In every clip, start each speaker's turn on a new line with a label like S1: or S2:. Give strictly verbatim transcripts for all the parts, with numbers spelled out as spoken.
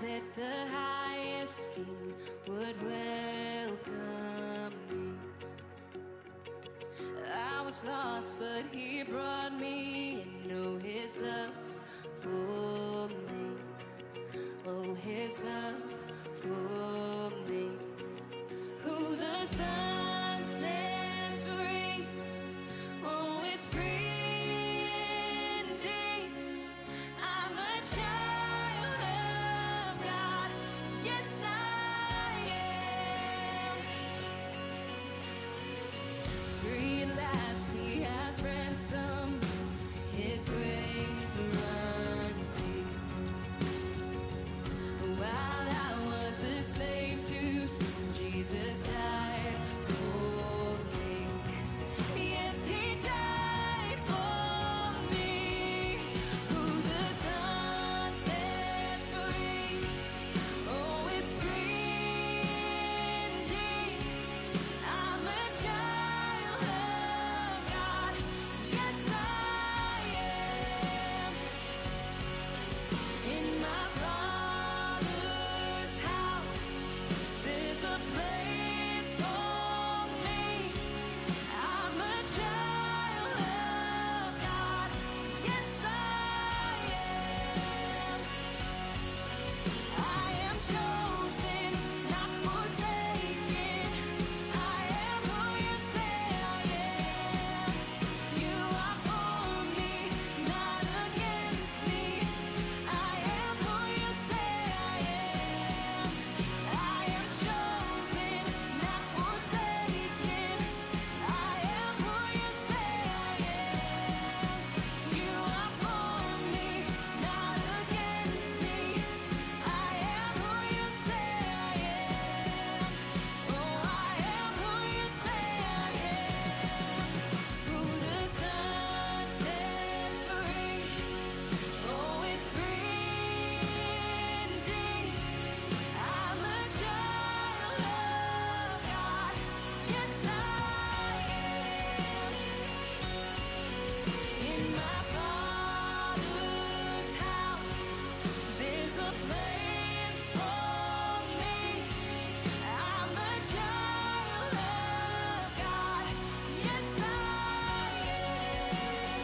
S1: that the highest king would welcome me. I was lost, but he brought me and know his love for me. Oh, his love for me. Who the sun sets free, oh, it's free indeed. I'm a child of God, yes I am. Free at last, he has ransomed me. His grace runs deep. While I was a slave to sin, Jesus died for me. Yes, he died for me. Who the Son sets free, oh, it's free indeed. I'm a child of God, yes I am. In my Father's house, there's a place for me. I'm a child of God, yes I am. I am chosen, not forsaken. I am who you say I am. You are for me, not against me. I am who you say I am. I am chosen, not forsaken. I am who you say I am. You are for me, not against me. I am who you say I am. Oh, I am who you say I am. Who the Son sets free, oh, it's free indeed. I'm a child of God, yes I am. In my Father's house, there's a place for me. I'm a child of God, yes I am.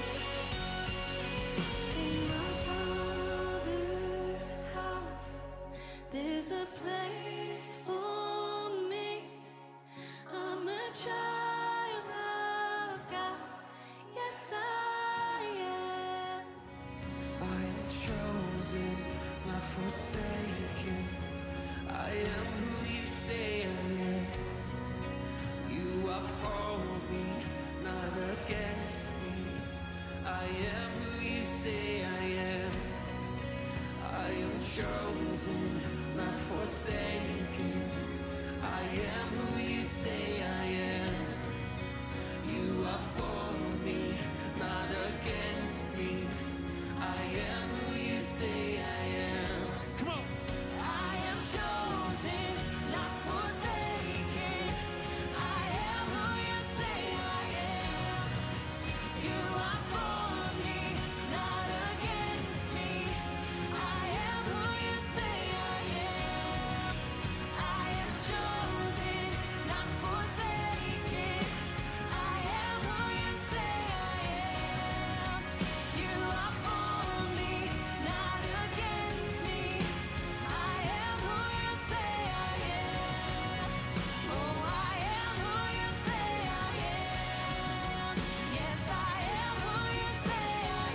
S1: In my Father's house, there's a place for me. I'm a child of God, yes I am. I am chosen, not forsaken. I am who you say I am. You are for me, not against me. I am who you say I am. I am chosen, not forsaken. I am who you say I am. You are for me, not against me. I am who you say I am. Come on. I am chosen, not forsaken. I am who you say I am. You are for me, not against me. I am who you say I am. I am chosen, not forsaken. I am who you say I am. You are for me, not against me. I am who you say I am. Oh, I am who you say I am. Yes, I am who you say I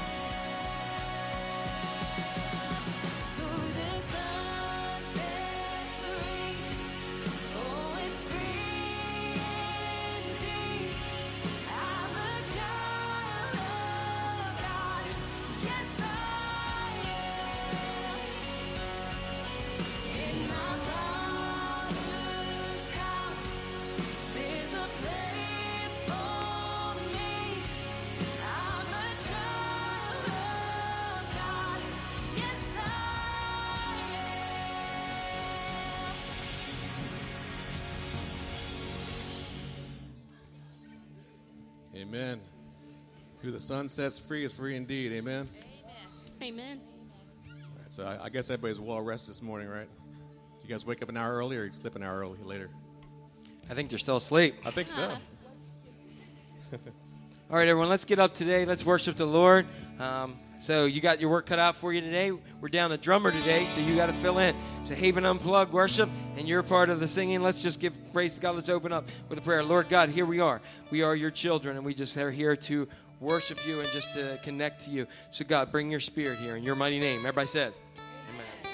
S1: am. Who the Son sets free, oh, it's free indeed. I'm a child of God, yes I am. In my Father's house, there's a place for me. I'm a child of God, yes I am.
S2: Amen. Who the Son sets free is free indeed. Amen.
S3: Amen.
S2: So I, I guess everybody's well rested this morning, right? You guys wake up an hour early, or you sleep an hour early later?
S3: I think they're still asleep.
S2: I think so.
S3: All right, everyone, let's get up today. Let's worship the Lord. Um, so you got your work cut out for you today. We're down a drummer today, so you got to fill in. It's a Haven Unplugged worship, and you're part of the singing. Let's just give praise to God. Let's open up with a prayer. Lord God, here we are. We are your children, and we just are here to worship you and just to connect to you. So, God, bring your spirit here in your mighty name. Everybody says, amen.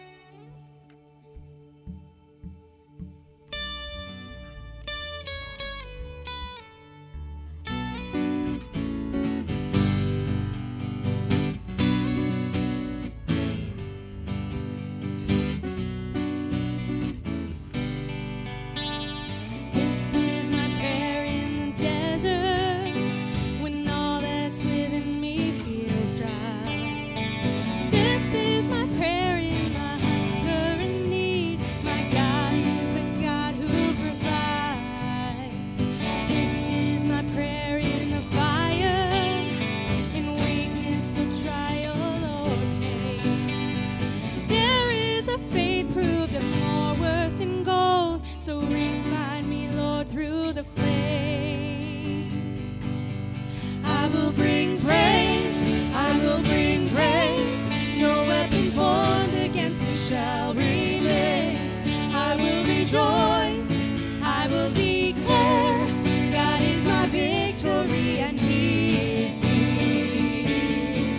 S1: This is my prayer in the desert when all that's within me feels dry. This is my prayer in my hunger and need. My God is the God who provides. This is my prayer in the fire, in weakness or trial or pain. There is a faith proved of more worth than gold, so refine me, Lord, through the flame. I will bring praise, I will bring praise. No weapon formed against me shall remain. I will rejoice, I will declare, God is my victory and He is here.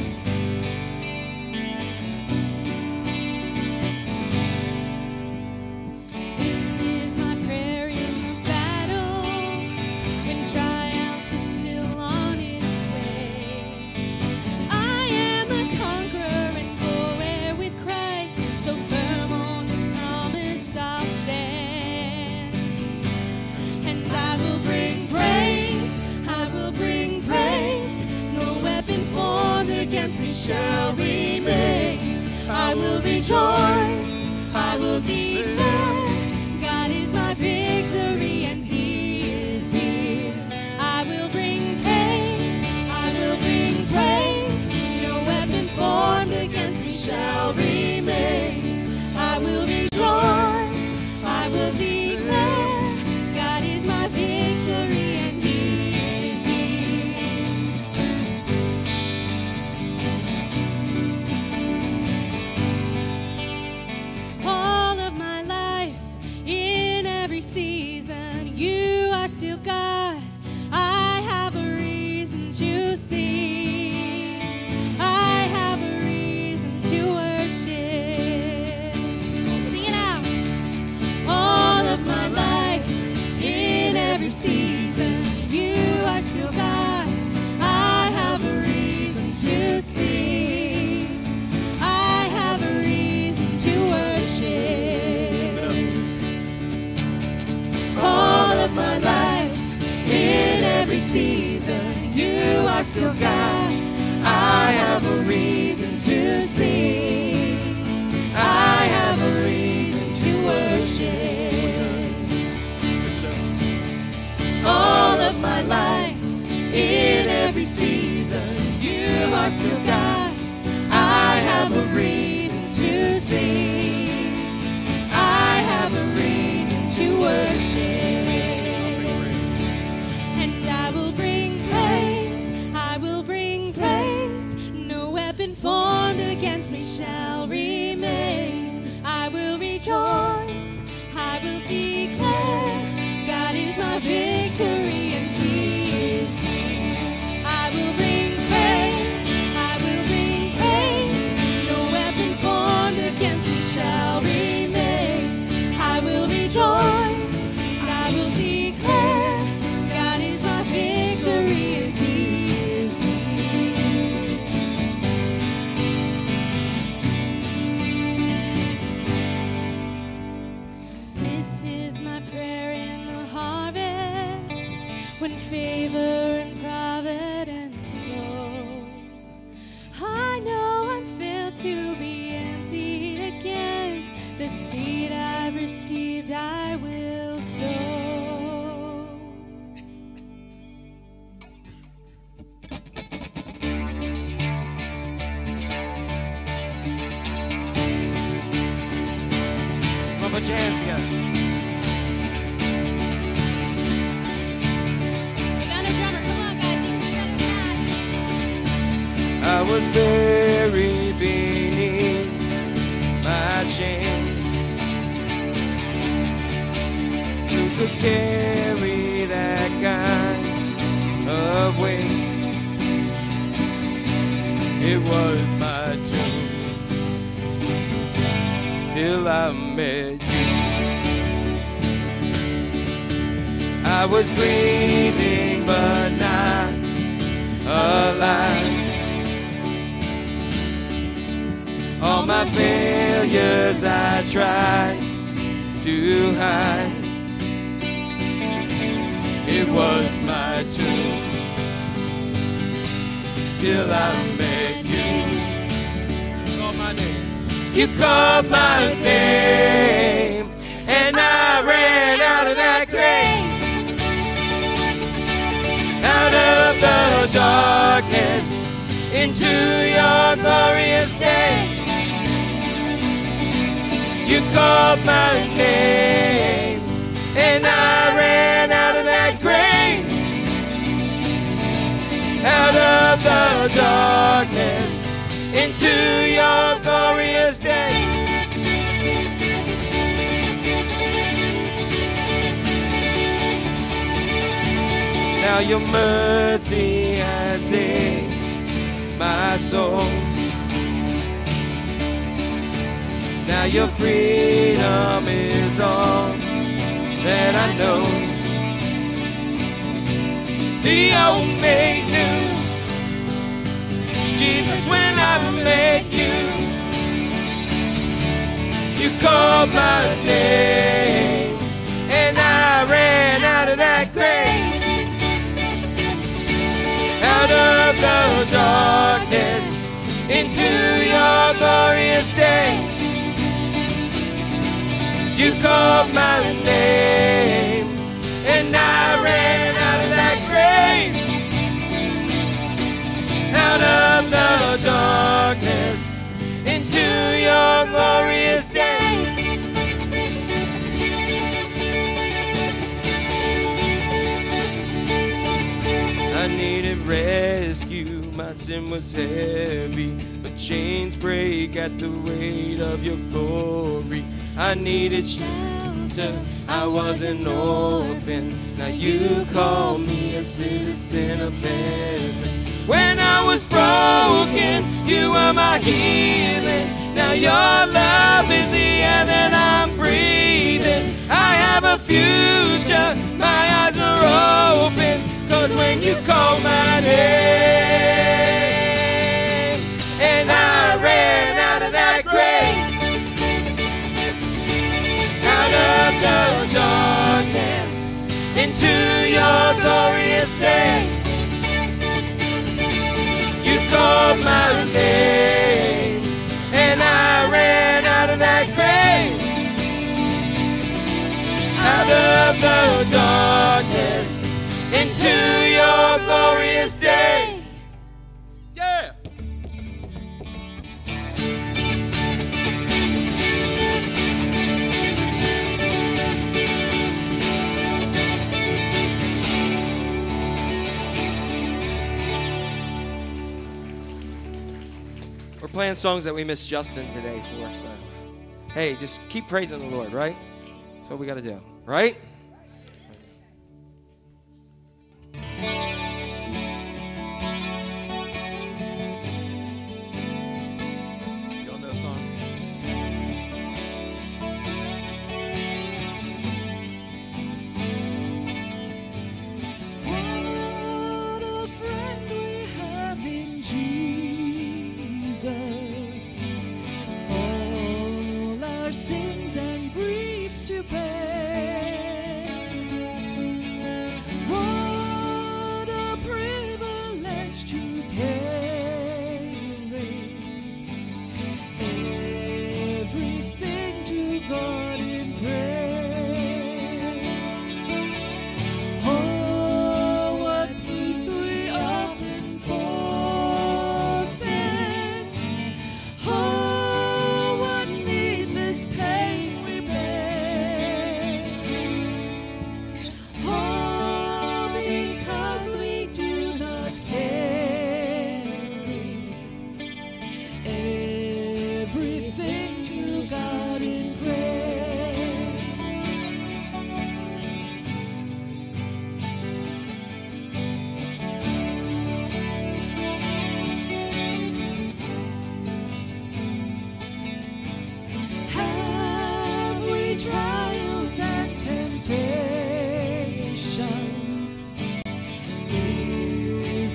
S1: This is my prayer in the battle, when triumph is still on its way. I am a conqueror and co-heir with Christ, so firm on His promise I'll stand. And I will bring praise, I will bring praise. No weapon formed against me shall remain. I will rejoice, I will declare, God is my victory and He is here. I will bring praise, I will bring praise. No weapon formed against me shall remain. I will rejoice, I will declare, God is my victory and He is here. All of my life, in every season, you are still God. I have a reason to sing. I have a reason to worship. Sing it out. All of my life, in every season, you are still God. I have a reason to sing. I have a reason to worship. All of my life, in every season, you are still God. I have a reason to sing. I have a reason to worship. All of my life, in every season, you are still God. I have a reason to sing. I have a reason to worship. And I will bring praise, I will bring praise. No weapon formed against me shall remain. I will rejoice, I will declare, God is my victory and He is here. I will bring praise, I will
S3: Put your hands together.
S4: We got a drummer. Come on, guys. You can do better than that.
S3: I was buried beneath my shame. Who could carry that kind of weight? It was my doom till I met you. I was breathing but not alive. All my failures I tried to hide. It was my tomb till I met you. Call my name. You called my name, and I ran out of that grave, out of the darkness into your glorious day. You called my name, and I ran out of that grave, out of the darkness into your glorious day. Now your mercy has saved my soul. Now your freedom is all that I know. The old made new. Jesus, when I met you, you called my name, and I ran out of that grave, out of the darkness into your glorious day. You called my name, and I ran out of that grave, out of the darkness into your glorious day. I needed rescue, my sin was heavy, but chains break at the weight of your glory. I needed shelter, I was an orphan, now you call me a citizen of heaven. When I was broken, you were my healing. Now your love is the air that I'm breathing. I have a future, my eyes are open, 'cause when you call my name, and I ran out of that grave, out of the darkness into your glorious day. You called my name, and I ran out of that grave, out of the darkness into your glorious day. Yeah. We're playing songs that we missed Justin today for, so hey, just keep praising the Lord, right? That's what we got to do, right?
S2: You don't know that song?
S1: What a friend we have in Jesus. All our sins and griefs to bear.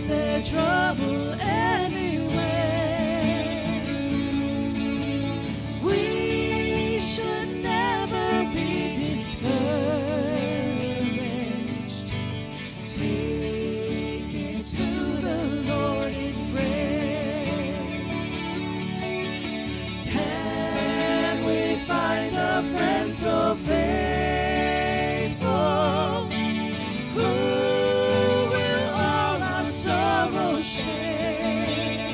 S1: there trouble anywhere? We should never be discouraged. Take it to the Lord in prayer. Can we find a friend so faithful, who will all our sorrows share?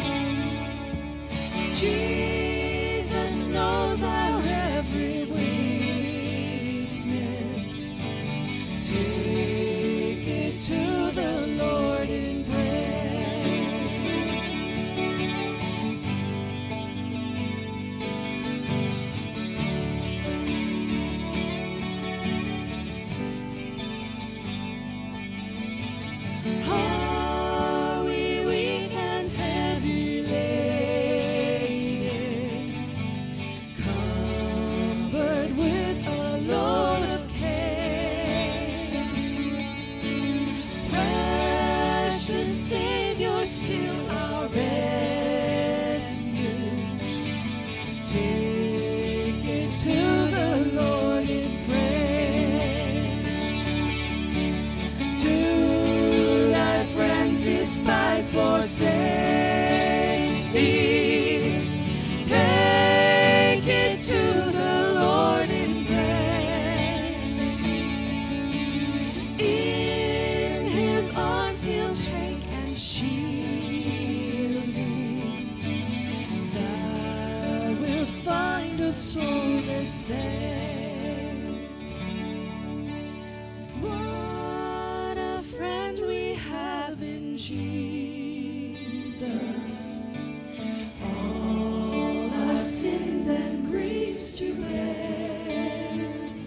S1: Jesus knows our every weakness. Take it to the Lord in prayer. Are we weak and heavy laden, cumbered with a load of care? Precious Savior, still our refuge. Take it to the Lord in prayer. Do thy friends despise, forsake thee? Take it to the Lord in prayer. In his arms he'll take and shield thee. Thou wilt find a solace there. What a friend we have in Jesus. All our sins and griefs to bear.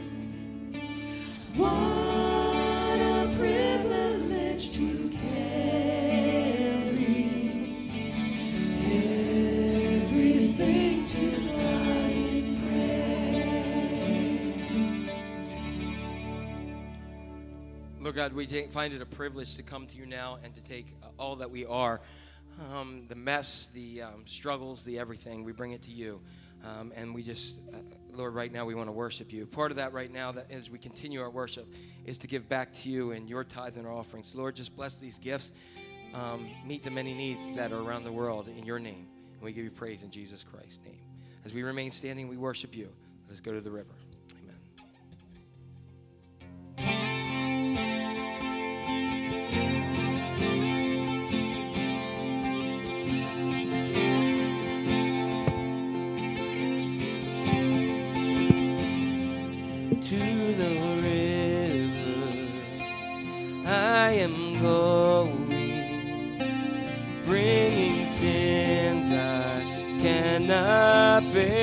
S1: What a privilege to carry everything to lie in prayer.
S3: Lord God, we take, find it a privilege to come to you now and to take uh, all that we are, um, the mess, the um, struggles, the everything, we bring it to you. Um, and we just, uh, Lord, right now we want to worship you. Part of that right now, that as we continue our worship, is to give back to you and your tithe and our offerings. Lord, just bless these gifts. Um, meet the many needs that are around the world in your name. And we give you praise in Jesus Christ's name. As we remain standing, we worship you. Let us go to the river. Amen. To the river I am going, bringing sins I cannot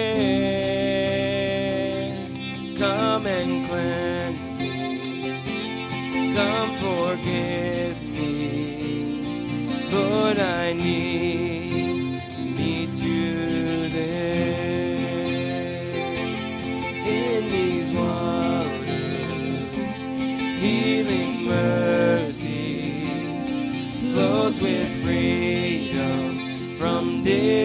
S3: bear. Come and cleanse me, come forgive me. Lord, I need to meet you there. In these waters, healing mercy flows with freedom from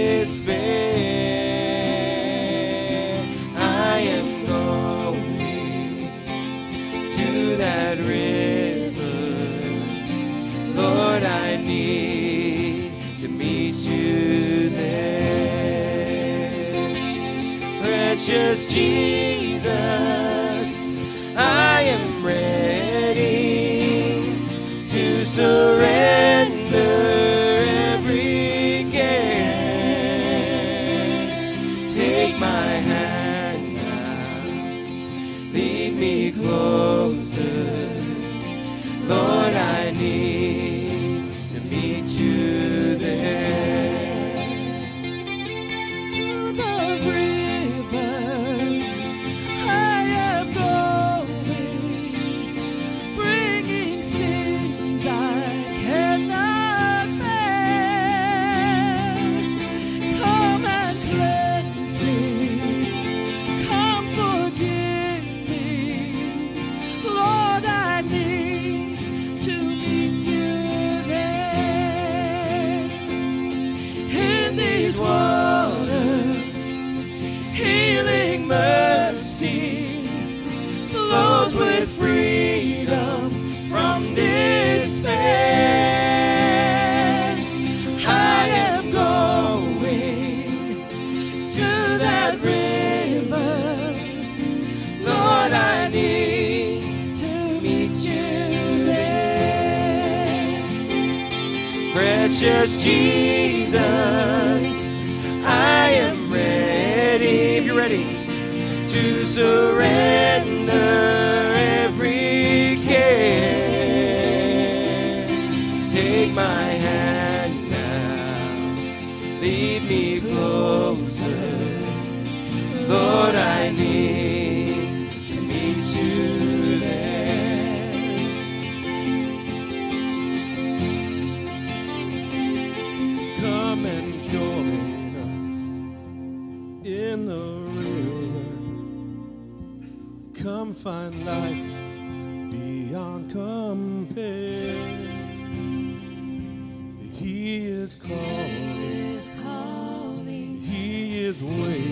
S3: despair. I am going to that river. Lord, I need to meet you there. Precious Jesus, I am ready to surrender every care. Take my hand now, lead me closer. Lord, I need to meet you there.
S1: To the river I
S3: waters, healing mercy flows with freedom from despair. I am going to that river, Lord, I need to meet you there. Precious Jesus, I am ready, if you're ready, to surrender every care. Take my hand now, lead me closer. Lord, I need to meet you there.
S2: Come and join us in the river. Come find life beyond compare. He is calling. He is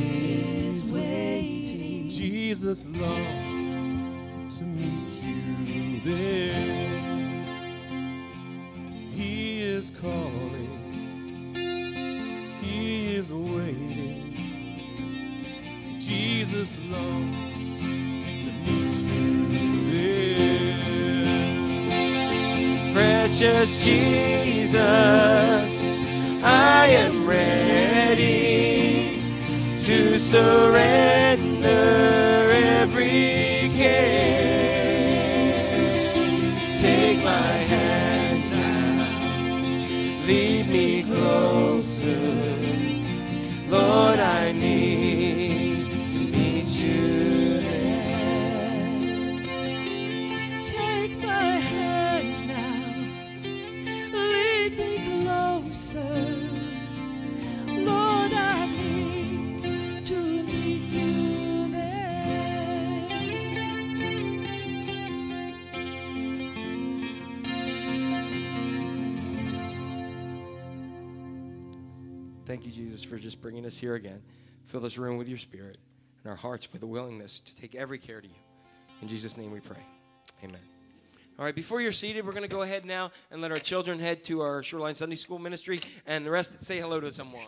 S2: waiting. Jesus longs to meet you there. He is calling. He is waiting. Jesus longs to meet you there.
S3: Precious Jesus, I am ready to surrender every care. Take my hand now, lead me closer. Lord, I need to meet you there.
S1: Take my hand now, lead me closer. Lord, I need to meet you there.
S3: Thank you, Jesus, for just bringing us here again. Fill this room with your spirit and our hearts with a willingness to take every care to you. In Jesus' name we pray. Amen. All right, before you're seated, we're going to go ahead now and let our children head to our Shoreline Sunday School ministry, and the rest say hello to someone.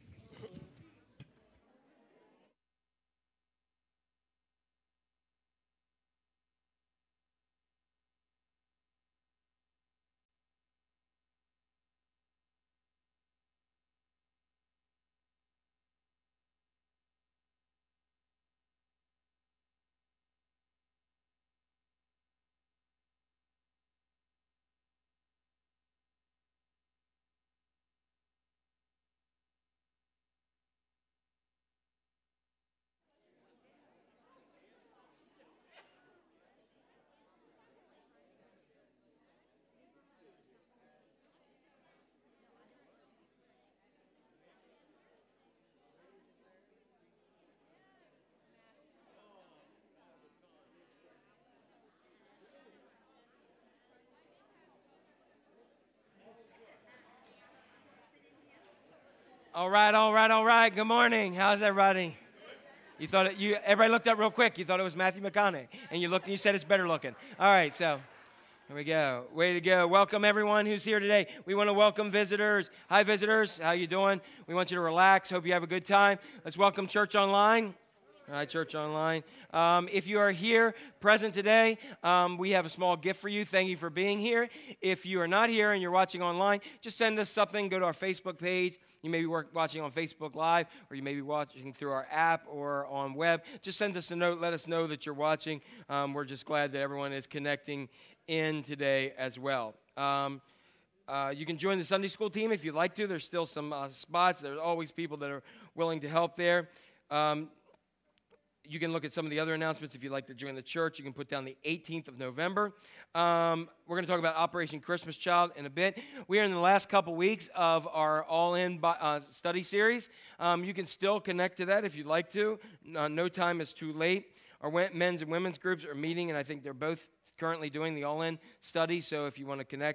S3: All right, all right, all right. Good morning. How's everybody? You thought it, you everybody looked up real quick. You thought it was Matthew McConaughey, and you looked and you said it's better looking. All right, so here we go. Way to go. Welcome everyone who's here today. We want to welcome visitors. Hi, visitors. How you doing? We want you to relax. Hope you have a good time. Let's welcome Church Online. All right, Church Online. Um, if you are here present today, um, we have a small gift for you. Thank you for being here. If you are not here and you're watching online, just send us something. Go to our Facebook page. You may be work, watching on Facebook Live, or you may be watching through our app or on web. Just send us a note. Let us know that you're watching. Um, we're just glad that everyone is connecting in today as well. Um, uh, you can join the Sunday school team if you'd like to. There's still some uh, spots. There's always people that are willing to help there. Um, You can look at some of the other announcements. If you'd like to join the church, you can put down the eighteenth of November. Um, we're going to talk about Operation Christmas Child in a bit. We are in the last couple weeks of our All-In uh, study series. Um, you can still connect to that if you'd like to. Uh, no time is too late. Our men's and women's groups are meeting, and I think they're both currently doing the All-In study. So if you want to connect,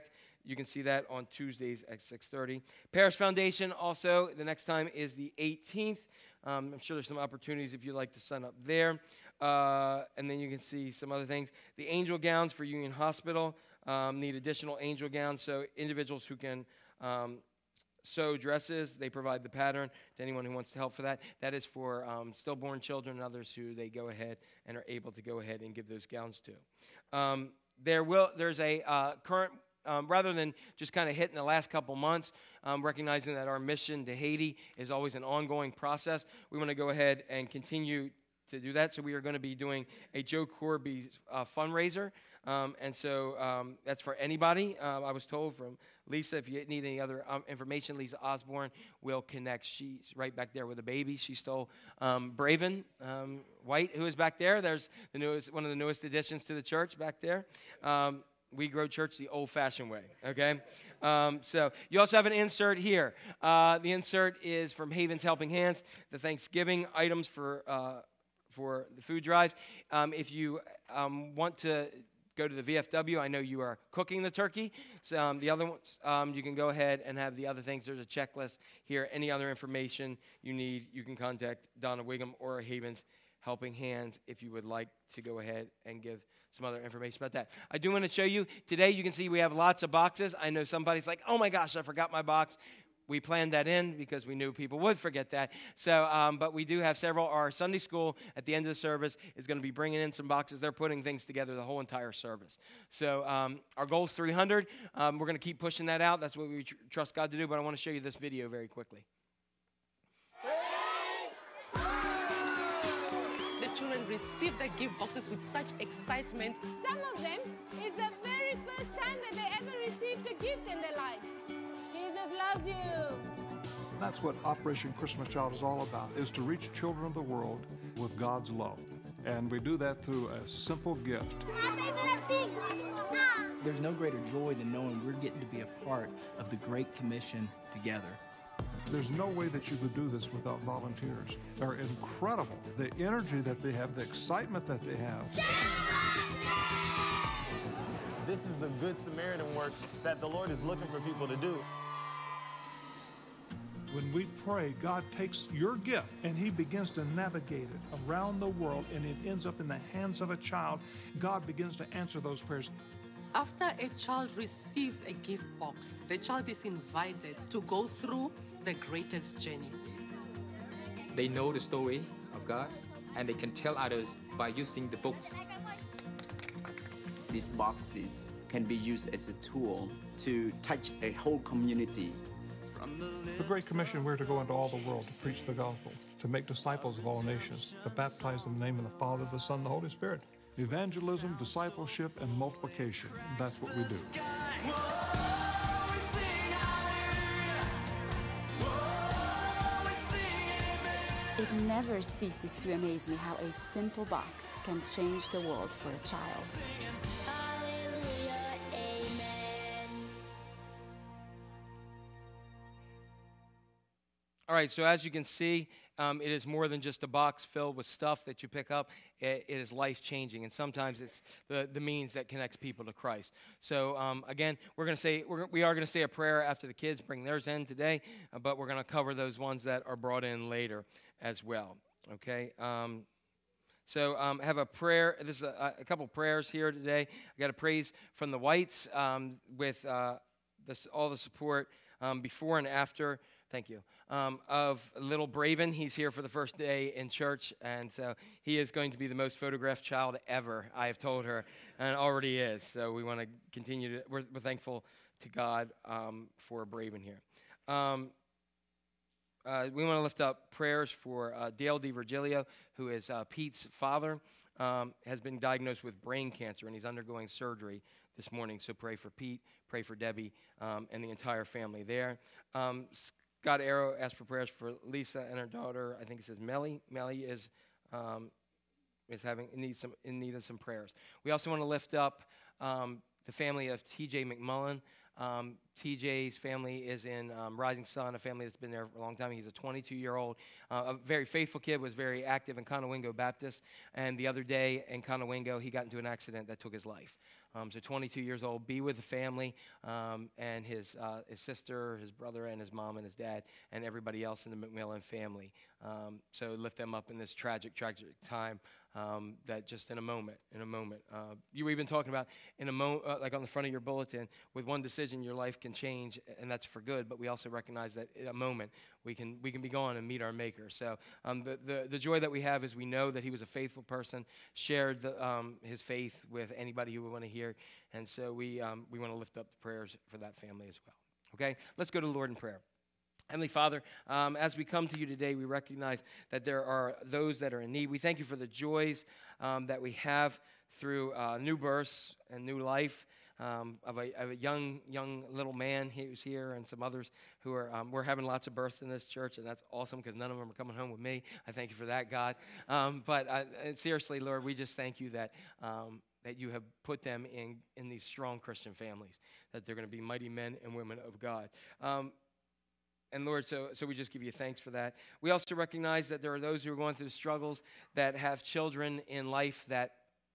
S3: you can see that on Tuesdays at six thirty. Parish Foundation also, the next time is the eighteenth. Um, I'm sure there's some opportunities if you'd like to sign up there. Uh, and then you can see some other things. The angel gowns for Union Hospital um, need additional angel gowns, so individuals who can um, sew dresses, they provide the pattern to anyone who wants to help for that. That is for um, stillborn children and others who they go ahead and are able to go ahead and give those gowns to. Um, there will there's a uh, current Um, rather than just kind of hitting the last couple months, um, recognizing that our mission to Haiti is always an ongoing process, we want to go ahead and continue to do that. So we are going to be doing a Joe Corby uh, fundraiser. Um, and so um, that's for anybody. Uh, I was told from Lisa, if you need any other um, information, Lisa Osborne will connect. She's right back there with a baby. She stole um, Braven um, White, who is back there. There's the newest, one of the newest additions to the church back there. Um, We grow church the old-fashioned way, okay? Um, so you also have an insert here. Uh, the insert is from Haven's Helping Hands, the Thanksgiving items for uh, for the food drives. Um, if you um, want to go to the V F W, I know you are cooking the turkey. So um, the other ones, um, you can go ahead and have the other things. There's a checklist here. Any other information you need, you can contact Donna Wiggum or Haven's Helping Hands if you would like to go ahead and give some other information about that. I do want to show you, today you can see we have lots of boxes. I know somebody's like, oh my gosh, I forgot my box. We planned that in because we knew people would forget that. So, um, but we do have several. Our Sunday school at the end of the service is going to be bringing in some boxes. They're putting things together the whole entire service. So um, our goal is three hundred. Um, we're going to keep pushing that out. That's what we tr- trust God to do. But I want to show you this video very quickly.
S5: Children receive their gift boxes with such excitement.
S4: Some of them, it's the very first time that they ever received a gift in their lives. Jesus loves you.
S6: That's what Operation Christmas Child is all about, is to reach children of the world with God's love. And we do that through a simple gift.
S7: There's no greater joy than knowing we're getting to be a part of the Great Commission together.
S6: There's no way that you could do this without volunteers. They're incredible. The energy that they have, the excitement that they have.
S8: This is the Good Samaritan work that the Lord is looking for people to do.
S6: When we pray, God takes your gift and He begins to navigate it around the world, and it ends up in the hands of a child. God begins to answer those prayers.
S5: After a child receives a gift box, the child is invited to go through the greatest journey.
S9: They know the story of God, and they can tell others by using the books.
S10: These boxes can be used as a tool to touch a whole community.
S6: The Great Commission, we're to go into all the world to preach the gospel, to make disciples of all nations, to baptize in the name of the Father, the Son, and the Holy Spirit. Evangelism, discipleship, and multiplication. That's what we do.
S11: It never ceases to amaze me how a simple box can change the world for a child.
S3: All right, so as you can see, um, it is more than just a box filled with stuff that you pick up. It, it is life-changing, and sometimes it's the, the means that connects people to Christ. So um, again, we're going to say we're, we are going to say a prayer after the kids bring theirs in today, uh, but we're going to cover those ones that are brought in later as well. Okay. Um, So um, I have a prayer. This is a, a couple prayers here today. I got a praise from the Whites um, with uh, this, all the support um, before and after. Thank you. Um, of little Braven. He's here for the first day in church, and so he is going to be the most photographed child ever, I have told her, and already is. So we want to continue to, we're, we're thankful to God um, for Braven here. Um, uh, we want to lift up prayers for uh, Dale DiVirgilio, who is uh, Pete's father, um, has been diagnosed with brain cancer, and he's undergoing surgery this morning. So pray for Pete, pray for Debbie, um, and the entire family there. Um, Scott Arrow asked for prayers for Lisa and her daughter. I think it says Melly. Melly is um, is having in need some in need of some prayers. We also want to lift up um, the family of T J McMullen. Um, T J's family is in um, Rising Sun, a family that's been there for a long time. He's a twenty-two-year-old, uh, a very faithful kid, was very active in Conowingo Baptist. And the other day in Conowingo, he got into an accident that took his life. Um, so twenty-two years old, be with the family um, and his uh, his sister, his brother, and his mom and his dad, and everybody else in the McMillan family. Um, so lift them up in this tragic, tragic time. Um, that just in a moment, in a moment. Uh, you we've been talking about in a moment, uh, like on the front of your bulletin, with one decision your life can change, and that's for good. But we also recognize that in a moment we can we can be gone and meet our Maker. So um, the, the the joy that we have is we know that he was a faithful person, shared the, um, his faith with anybody who would want to hear, and so we um, we want to lift up the prayers for that family as well. Okay, let's go to the Lord in prayer. Heavenly Father, um, as we come to you today, we recognize that there are those that are in need. We thank you for the joys um, that we have through uh, new births and new life um, of, a, of a young young little man who's here, and some others who are, um, we're having lots of births in this church, and that's awesome because none of them are coming home with me. I thank you for that, God. Um, but uh, seriously, Lord, we just thank you that um, that you have put them in, in these strong Christian families, that they're going to be mighty men and women of God. Um, And Lord, so so we just give you thanks for that. We also recognize that there are those who are going through struggles, that have children in life that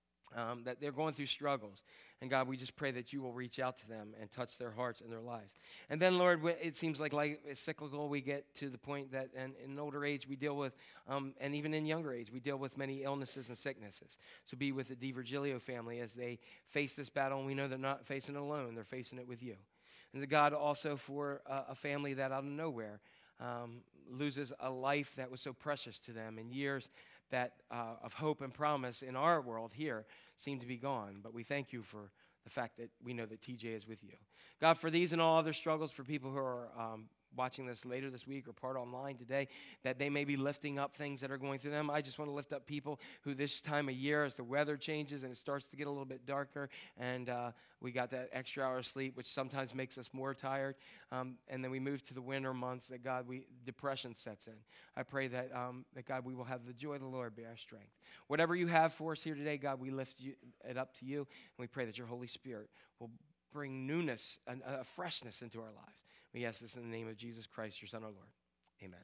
S3: um, that they're going through struggles. And God, we just pray that you will reach out to them and touch their hearts and their lives. And then, Lord, it seems like life is cyclical. We get to the point that in, in older age we deal with, um, and even in younger age, we deal with many illnesses and sicknesses. So be with the DiVirgilio family as they face this battle, and we know they're not facing it alone. They're facing it with you. And the God also for uh, a family that out of nowhere um, loses a life that was so precious to them, and years that uh, of hope and promise in our world here seem to be gone. But we thank you for the fact that we know that T J is with you. God, for these and all other struggles, for people who are um, watching this later this week or part online today, that they may be lifting up things that are going through them. I just want to lift up people who this time of year, as the weather changes and it starts to get a little bit darker, and uh, we got that extra hour of sleep, which sometimes makes us more tired, um, and then we move to the winter months, that God, we depression sets in. I pray that, um, that God, we will have the joy of the Lord be our strength. Whatever you have for us here today, God, we lift you, it up to you, and we pray that your Holy Spirit will bring newness and a freshness into our lives. We ask this in the name of Jesus Christ, your Son, our Lord. Amen.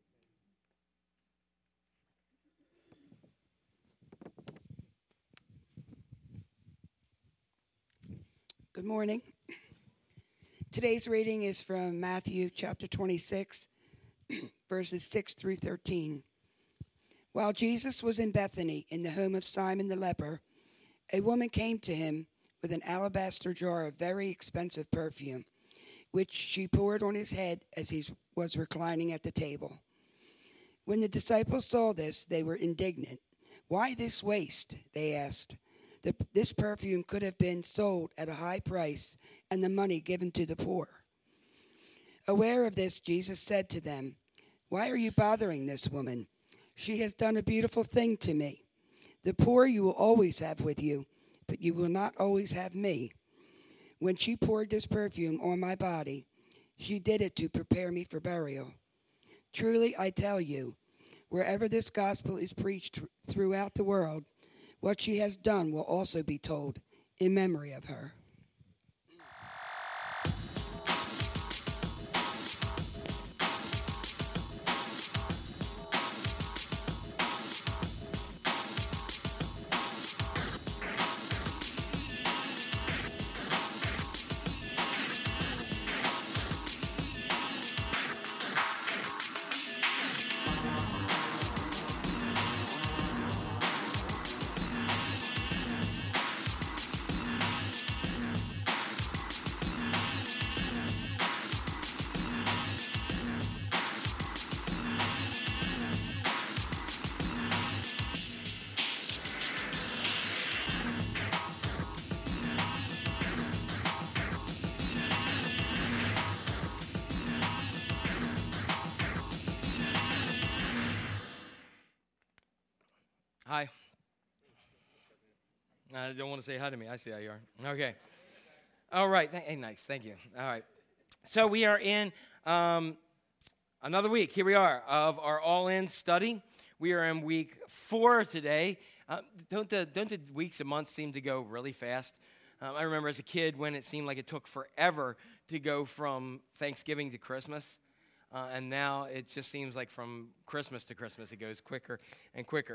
S12: Good morning. Today's reading is from Matthew chapter twenty-six, verses six through thirteen. While Jesus was in Bethany in the home of Simon the leper, a woman came to him with an alabaster jar of very expensive perfume, which she poured on his head as he was reclining at the table. When the disciples saw this, they were indignant. "Why this waste?" they asked. The, this perfume could have been sold at a high price and the money given to the poor. Aware of this, Jesus said to them, "Why are you bothering this woman? She has done a beautiful thing to me. The poor you will always have with you, but you will not always have me. When she poured this perfume on my body, she did it to prepare me for burial. Truly, I tell you, wherever this gospel is preached throughout the world, what she has done will also be told in memory of her."
S3: Hi. I don't want to say hi to me. I see how you are. Okay. All right. Th- hey, nice. Thank you. All right. So we are in um, another week. Here we are of our all-in study. We are in week four today. Uh, don't the don't the weeks and months seem to go really fast? Um, I remember as a kid when it seemed like it took forever to go from Thanksgiving to Christmas. Uh, and now it just seems like from Christmas to Christmas it goes quicker and quicker.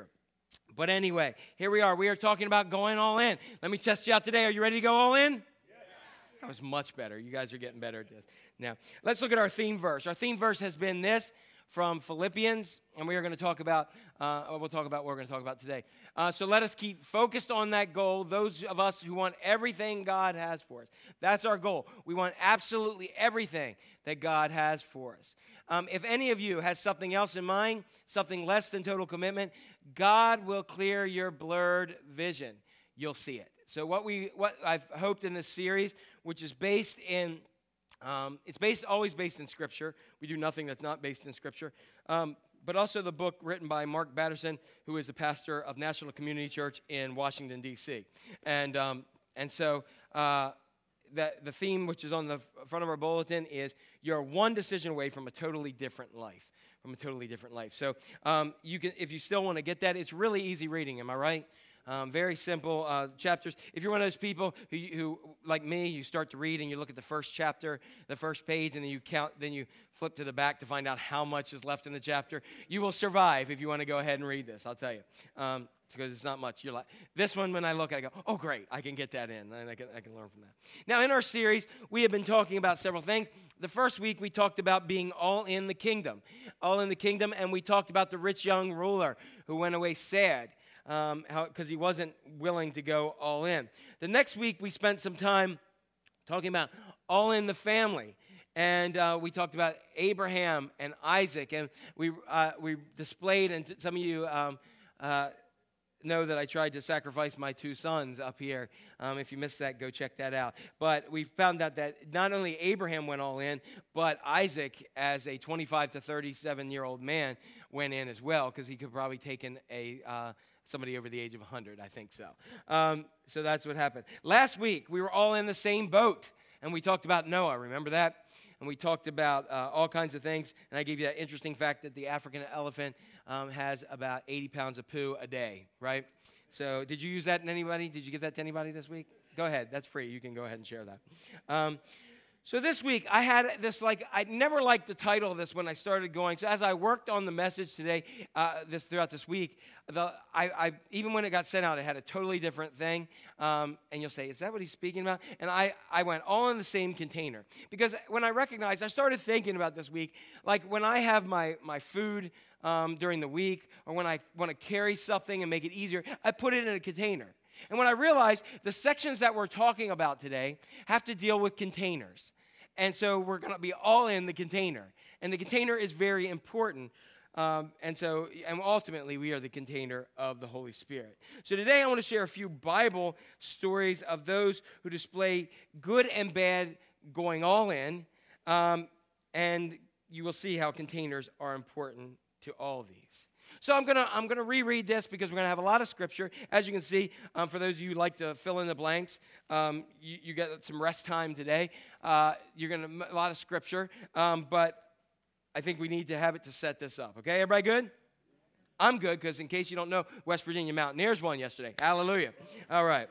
S3: But anyway, here we are. We are talking about going all in. Let me test you out today. Are you ready to go all in? Yes. That was much better. You guys are getting better at this. Now, let's look at our theme verse. Our theme verse has been this from Philippians, and we are going to talk about, uh, we'll talk about what we're going to talk about today. Uh, so let us keep focused on that goal, those of us who want everything God has for us. That's our goal. We want absolutely everything that God has for us. Um, if any of you has something else in mind, something less than total commitment, God will clear your blurred vision. You'll see it. So what we, what I've hoped in this series, which is based in Um, it's based always based in Scripture. We do nothing that's not based in Scripture. Um, but also the book written by Mark Batterson, who is the pastor of National Community Church in Washington, D C And um, and so uh, the, the theme, which is on the front of our bulletin, is you're one decision away from a totally different life. From a totally different life. So um, you can, if you still want to get that, it's really easy reading. Am I right? Um, very simple uh, chapters. If you're one of those people who, who, like me, you start to read and you look at the first chapter, the first page, and then you count, then you flip to the back to find out how much is left in the chapter. You will survive if you want to go ahead and read this. I'll tell you, um, because it's not much. You're like this one. When I look, I go, oh great, I can get that in, and I can I can learn from that. Now, in our series, we have been talking about several things. The first week we talked about being all in the kingdom, all in the kingdom, and we talked about the rich young ruler who went away sad. Um, because he wasn't willing to go all in. The next week, we spent some time talking about all in the family. And uh, we talked about Abraham and Isaac. And we uh, we displayed, and some of you um, uh, know that I tried to sacrifice my two sons up here. Um, if you missed that, go check that out. But we found out that not only Abraham went all in, but Isaac, as a twenty-five to thirty-seven-year-old man, went in as well, because he could probably taken a... Uh, Somebody over the age of one hundred, I think so. Um, so that's what happened. Last week, we were all in the same boat, and we talked about Noah. Remember that? And we talked about uh, all kinds of things, and I gave you that interesting fact that the African elephant um, has about eighty pounds of poo a day, right? So did you use that in anybody? Did you give that to anybody this week? Go ahead. That's free. You can go ahead and share that. Um, So this week, I had this, like, I never liked the title of this when I started going. So as I worked on the message today, uh, this throughout this week, the, I, I even when it got sent out, it had a totally different thing. Um, and you'll say, is that what he's speaking about? And I, I went all in the same container. Because when I recognized, I started thinking about this week, like when I have my, my food um, during the week, or when I want to carry something and make it easier, I put it in a container. And when I realized the sections that we're talking about today have to deal with containers. And so we're going to be all in the container. And the container is very important. Um, and so, and ultimately, we are the container of the Holy Spirit. So today, I want to share a few Bible stories of those who display good and bad going all in. Um, and you will see how containers are important to all of these. So I'm gonna I'm gonna reread this because we're gonna have a lot of scripture. As you can see, um, for those of you who like to fill in the blanks, um, you, you get some rest time today. Uh, you're gonna a lot of scripture, um, but I think we need to have it to set this up. Okay, everybody good? I'm good because in case you don't know, West Virginia Mountaineers won yesterday. Hallelujah! All right,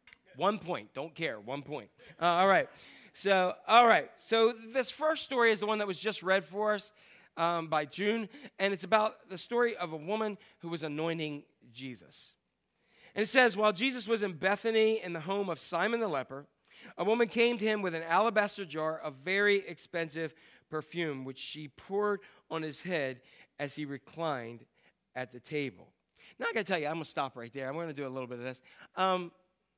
S3: one point. Don't care. One point. Uh, all right. So all right. So this first story is the one that was just read for us. Um, by June, and it's about the story of a woman who was anointing Jesus. And it says, while Jesus was in Bethany in the home of Simon the leper, a woman came to him with an alabaster jar of very expensive perfume, which she poured on his head as he reclined at the table. Now I got to tell you, I'm going to stop right there. I'm going to do a little bit of this. Um,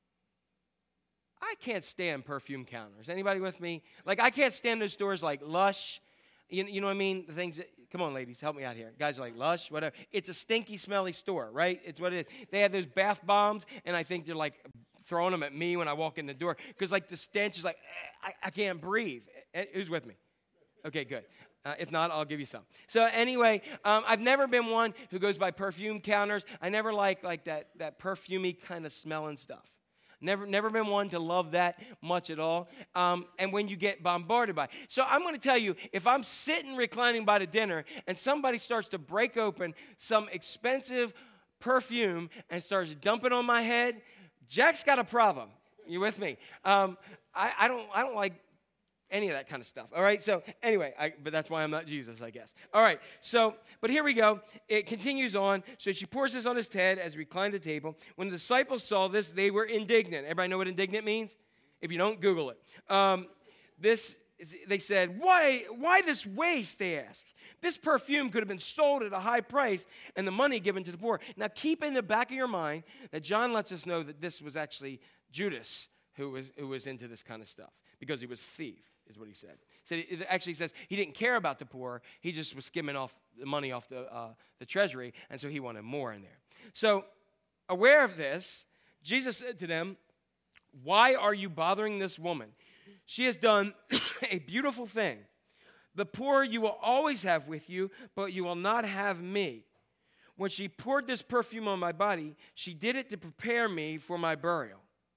S3: I can't stand perfume counters. Anybody with me? Like, I can't stand those stores like Lush. You, you know what I mean? The things that, come on, ladies, help me out here. Guys are like, Lush, whatever. It's a stinky, smelly store, right? It's what it is. They have those bath bombs, and I think they're like throwing them at me when I walk in the door. Because like the stench is like, eh, I, I can't breathe. Eh, who's with me? Okay, good. Uh, if not, I'll give you some. So anyway, um, I've never been one who goes by perfume counters. I never like like that, that perfumey kind of smelling stuff. Never, never been one to love that much at all. Um, and when you get bombarded by it. So I'm going to tell you, if I'm sitting reclining by the dinner and somebody starts to break open some expensive perfume and starts dumping on my head, Jack's got a problem. You with me? Um, I, I don't, I don't like any of that kind of stuff. All right, so anyway, I, but that's why I'm not Jesus, I guess. All right, so, but here we go. It continues on. So she pours this on his head as he reclined at the table. When the disciples saw this, they were indignant. Everybody know what indignant means? If you don't, Google it. Um, this, they said, why, why this waste, they asked. This perfume could have been sold at a high price and the money given to the poor. Now, keep in the back of your mind that John lets us know that this was actually Judas who was, who was into this kind of stuff because he was a thief, is what he said. So it actually says he didn't care about the poor. He just was skimming off the money off the, uh, the treasury, and so he wanted more in there. So, aware of this, Jesus said to them, why are you bothering this woman? She has done a beautiful thing. The poor you will always have with you, but you will not have me. When she poured this perfume on my body, she did it to prepare me for my burial.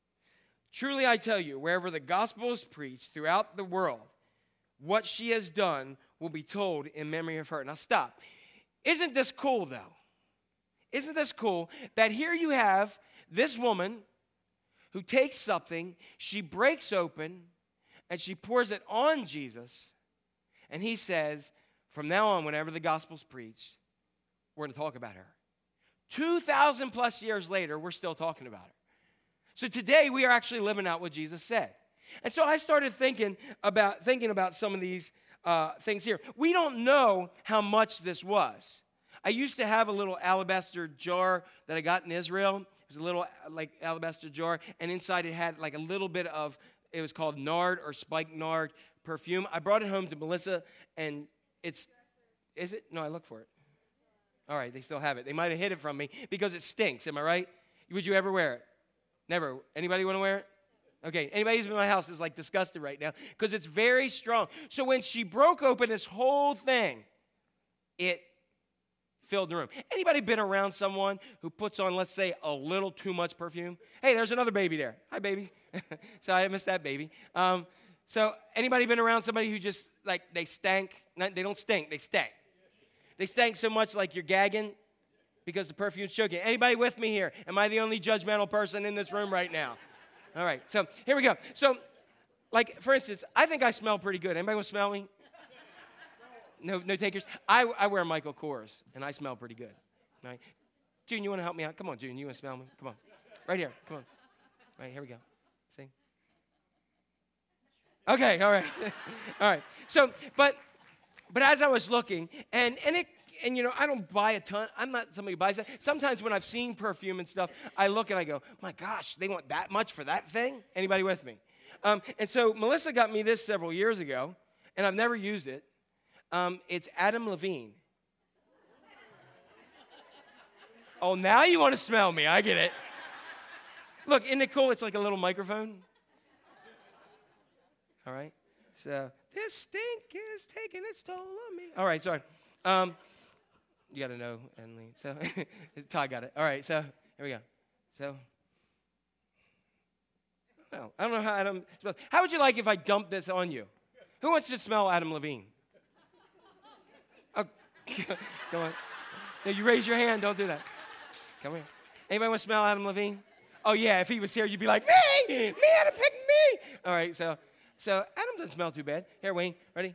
S3: Truly I tell you, wherever the gospel is preached throughout the world, what she has done will be told in memory of her. Now stop. Isn't this cool, though? Isn't this cool that here you have this woman who takes something, she breaks open, and she pours it on Jesus, and he says, from now on, whenever the gospel's preached, we're going to talk about her. two thousand plus years later, we're still talking about her. So today, we are actually living out what Jesus said. And so I started thinking about thinking about some of these uh, things here. We don't know how much this was. I used to have a little alabaster jar that I got in Israel. It was a little like alabaster jar, and inside it had like a little bit of, it was called nard or spiked nard perfume. I brought it home to Melissa, and it's, is it? No, I looked for it. All right, they still have it. They might have hid it from me because it stinks. Am I right? Would you ever wear it? Never. Anybody want to wear it? Okay, anybody who's in my house is like disgusted right now because it's very strong. So when she broke open this whole thing, it filled the room. Anybody been around someone who puts on, let's say, a little too much perfume? Hey, there's another baby there. Hi, baby. So I missed that baby. Um, so anybody been around somebody who just, like, they stank? Not, they don't stink, they stank. They stank so much like you're gagging because the perfume's choking. Anybody with me here? Am I the only judgmental person in this room right now? All right, so here we go. So, like, for instance, I think I smell pretty good. Anybody want to smell me? No, no takers? I, I wear Michael Kors, and I smell pretty good. All right. June, you want to help me out? Come on, June, you want to smell me? Come on. Right here, come on. Right, here we go. See? Okay, all right. All right. So, but but as I was looking, and and it and you know, I don't buy a ton. I'm not somebody who buys that. Sometimes when I've seen perfume and stuff, I look and I go, my gosh, they want that much for that thing? Anybody with me? Um, and so Melissa got me this several years ago, and I've never used it. Um, it's Adam Levine. Oh, now you want to smell me. I get it. Look, isn't it cool? It's like a little microphone. All right. So, this stink is taking its toll on me. All right, sorry. Um, you got to know, Emily. So, Todd got it. All right, so, here we go. So, well, I don't know how Adam smells. How would you like if I dumped this on you? Who wants to smell Adam Levine? Oh, come on. No, you raise your hand. Don't do that. Come here. Anybody want to smell Adam Levine? Oh, yeah, if he was here, you'd be like, me! Me, Adam picked me! All right, so, so Adam doesn't smell too bad. Here, Wayne, ready?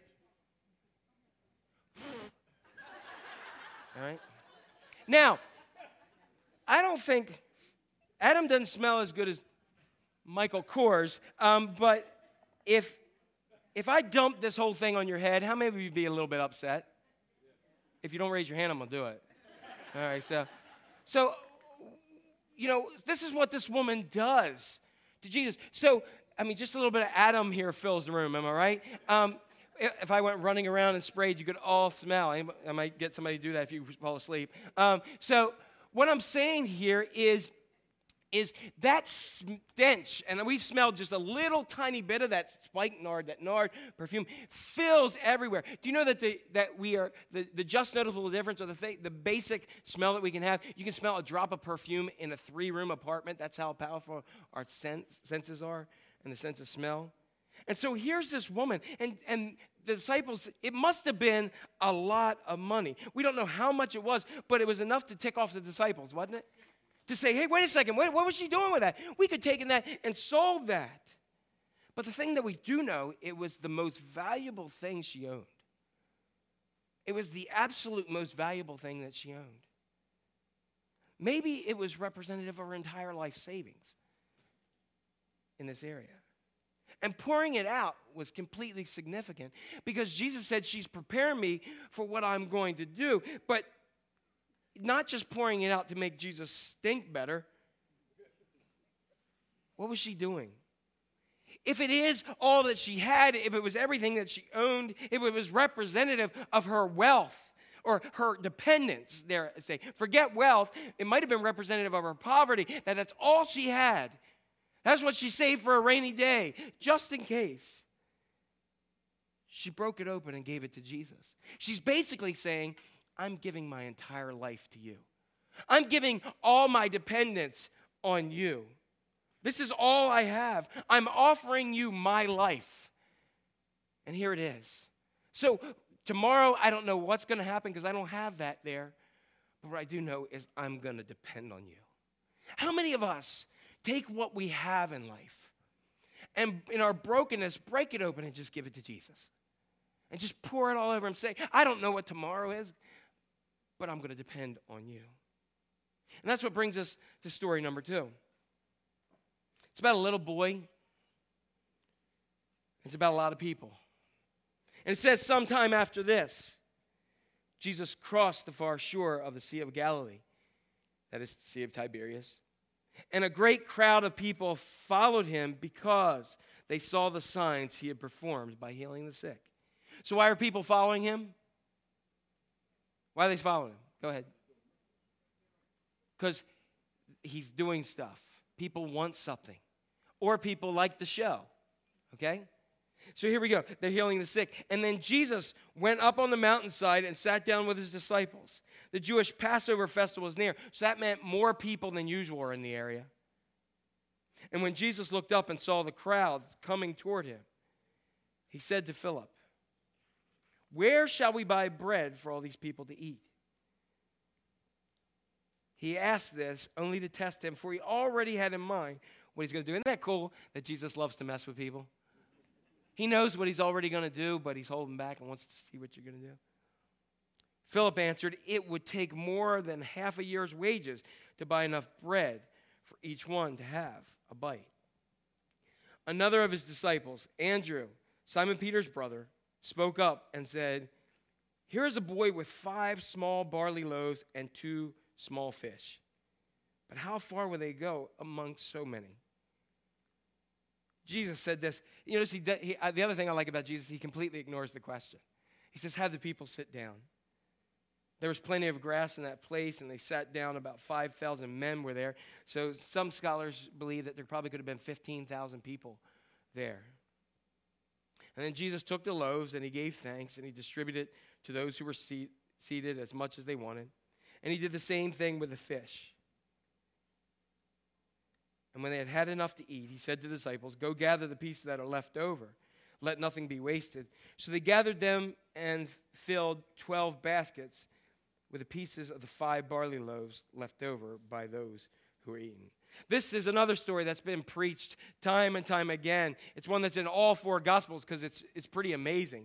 S3: All right. Now, I don't think Adam doesn't smell as good as Michael Kors, um, but if if I dump this whole thing on your head, how many of you would be a little bit upset? If you don't raise your hand, I'm going to do it. All right, so, so, you know, this is what this woman does to Jesus. So, I mean, just a little bit of Adam here fills the room, am I right? Um, if I went running around and sprayed, you could all smell. I might get somebody to do that if you fall asleep. Um, so, what I'm saying here is, is that stench, and we've smelled just a little tiny bit of that spiked nard, that nard perfume, fills everywhere. Do you know that the, that we are, the, the just noticeable difference, or the thing, the basic smell that we can have, you can smell a drop of perfume in a three-room apartment. That's how powerful our sense, senses are, and the sense of smell. And so here's this woman, and, and the disciples, it must have been a lot of money. We don't know how much it was, but it was enough to tick off the disciples, wasn't it? To say, hey, wait a second, what, what was she doing with that? We could have taken that and sold that. But the thing that we do know, it was the most valuable thing she owned. It was the absolute most valuable thing that she owned. Maybe it was representative of her entire life savings in this area. And pouring it out was completely significant because Jesus said, she's preparing me for what I'm going to do. But not just pouring it out to make Jesus stink better. What was she doing? If it is all that she had, if it was everything that she owned, if it was representative of her wealth or her dependence, there I say, forget wealth, it might have been representative of her poverty, that that's all she had. That's what she saved for a rainy day, just in case. She broke it open and gave it to Jesus. She's basically saying, I'm giving my entire life to you. I'm giving all my dependence on you. This is all I have. I'm offering you my life. And here it is. So tomorrow, I don't know what's going to happen because I don't have that there. But what I do know is I'm going to depend on you. How many of us take what we have in life and in our brokenness, break it open and just give it to Jesus? And just pour it all over him. Say, I don't know what tomorrow is, but I'm going to depend on you. And that's what brings us to story number two. It's about a little boy. It's about a lot of people. And it says sometime after this, Jesus crossed the far shore of the Sea of Galilee. That is the Sea of Tiberias. And a great crowd of people followed him because they saw the signs he had performed by healing the sick. So why are people following him? Why are they following him? Go ahead. Because he's doing stuff. People want something. Or people like the show. Okay? So here we go. They're healing the sick. And then Jesus went up on the mountainside and sat down with his disciples. The Jewish Passover festival was near. So that meant more people than usual were in the area. And when Jesus looked up and saw the crowds coming toward him, he said to Philip, where shall we buy bread for all these people to eat? He asked this only to test him, for he already had in mind what he's going to do. Isn't that cool that Jesus loves to mess with people? He knows what he's already going to do, but he's holding back and wants to see what you're going to do. Philip answered, it would take more than half a year's wages to buy enough bread for each one to have a bite. Another of his disciples, Andrew, Simon Peter's brother, spoke up and said, here is a boy with five small barley loaves and two small fish. But how far will they go among so many? Jesus said this. You know, he, he, uh, the other thing I like about Jesus, he completely ignores the question. He says, have the people sit down. There was plenty of grass in that place, and they sat down. About five thousand men were there. So some scholars believe that there probably could have been fifteen thousand people there. And then Jesus took the loaves, and he gave thanks, and he distributed to those who were seat, seated as much as they wanted. And he did the same thing with the fish. And when they had had enough to eat, he said to the disciples, go gather the pieces that are left over. Let nothing be wasted. So they gathered them and filled twelve baskets with the pieces of the five barley loaves left over by those who were eating. This is another story that's been preached time and time again. It's one that's in all four Gospels because it's, it's pretty amazing.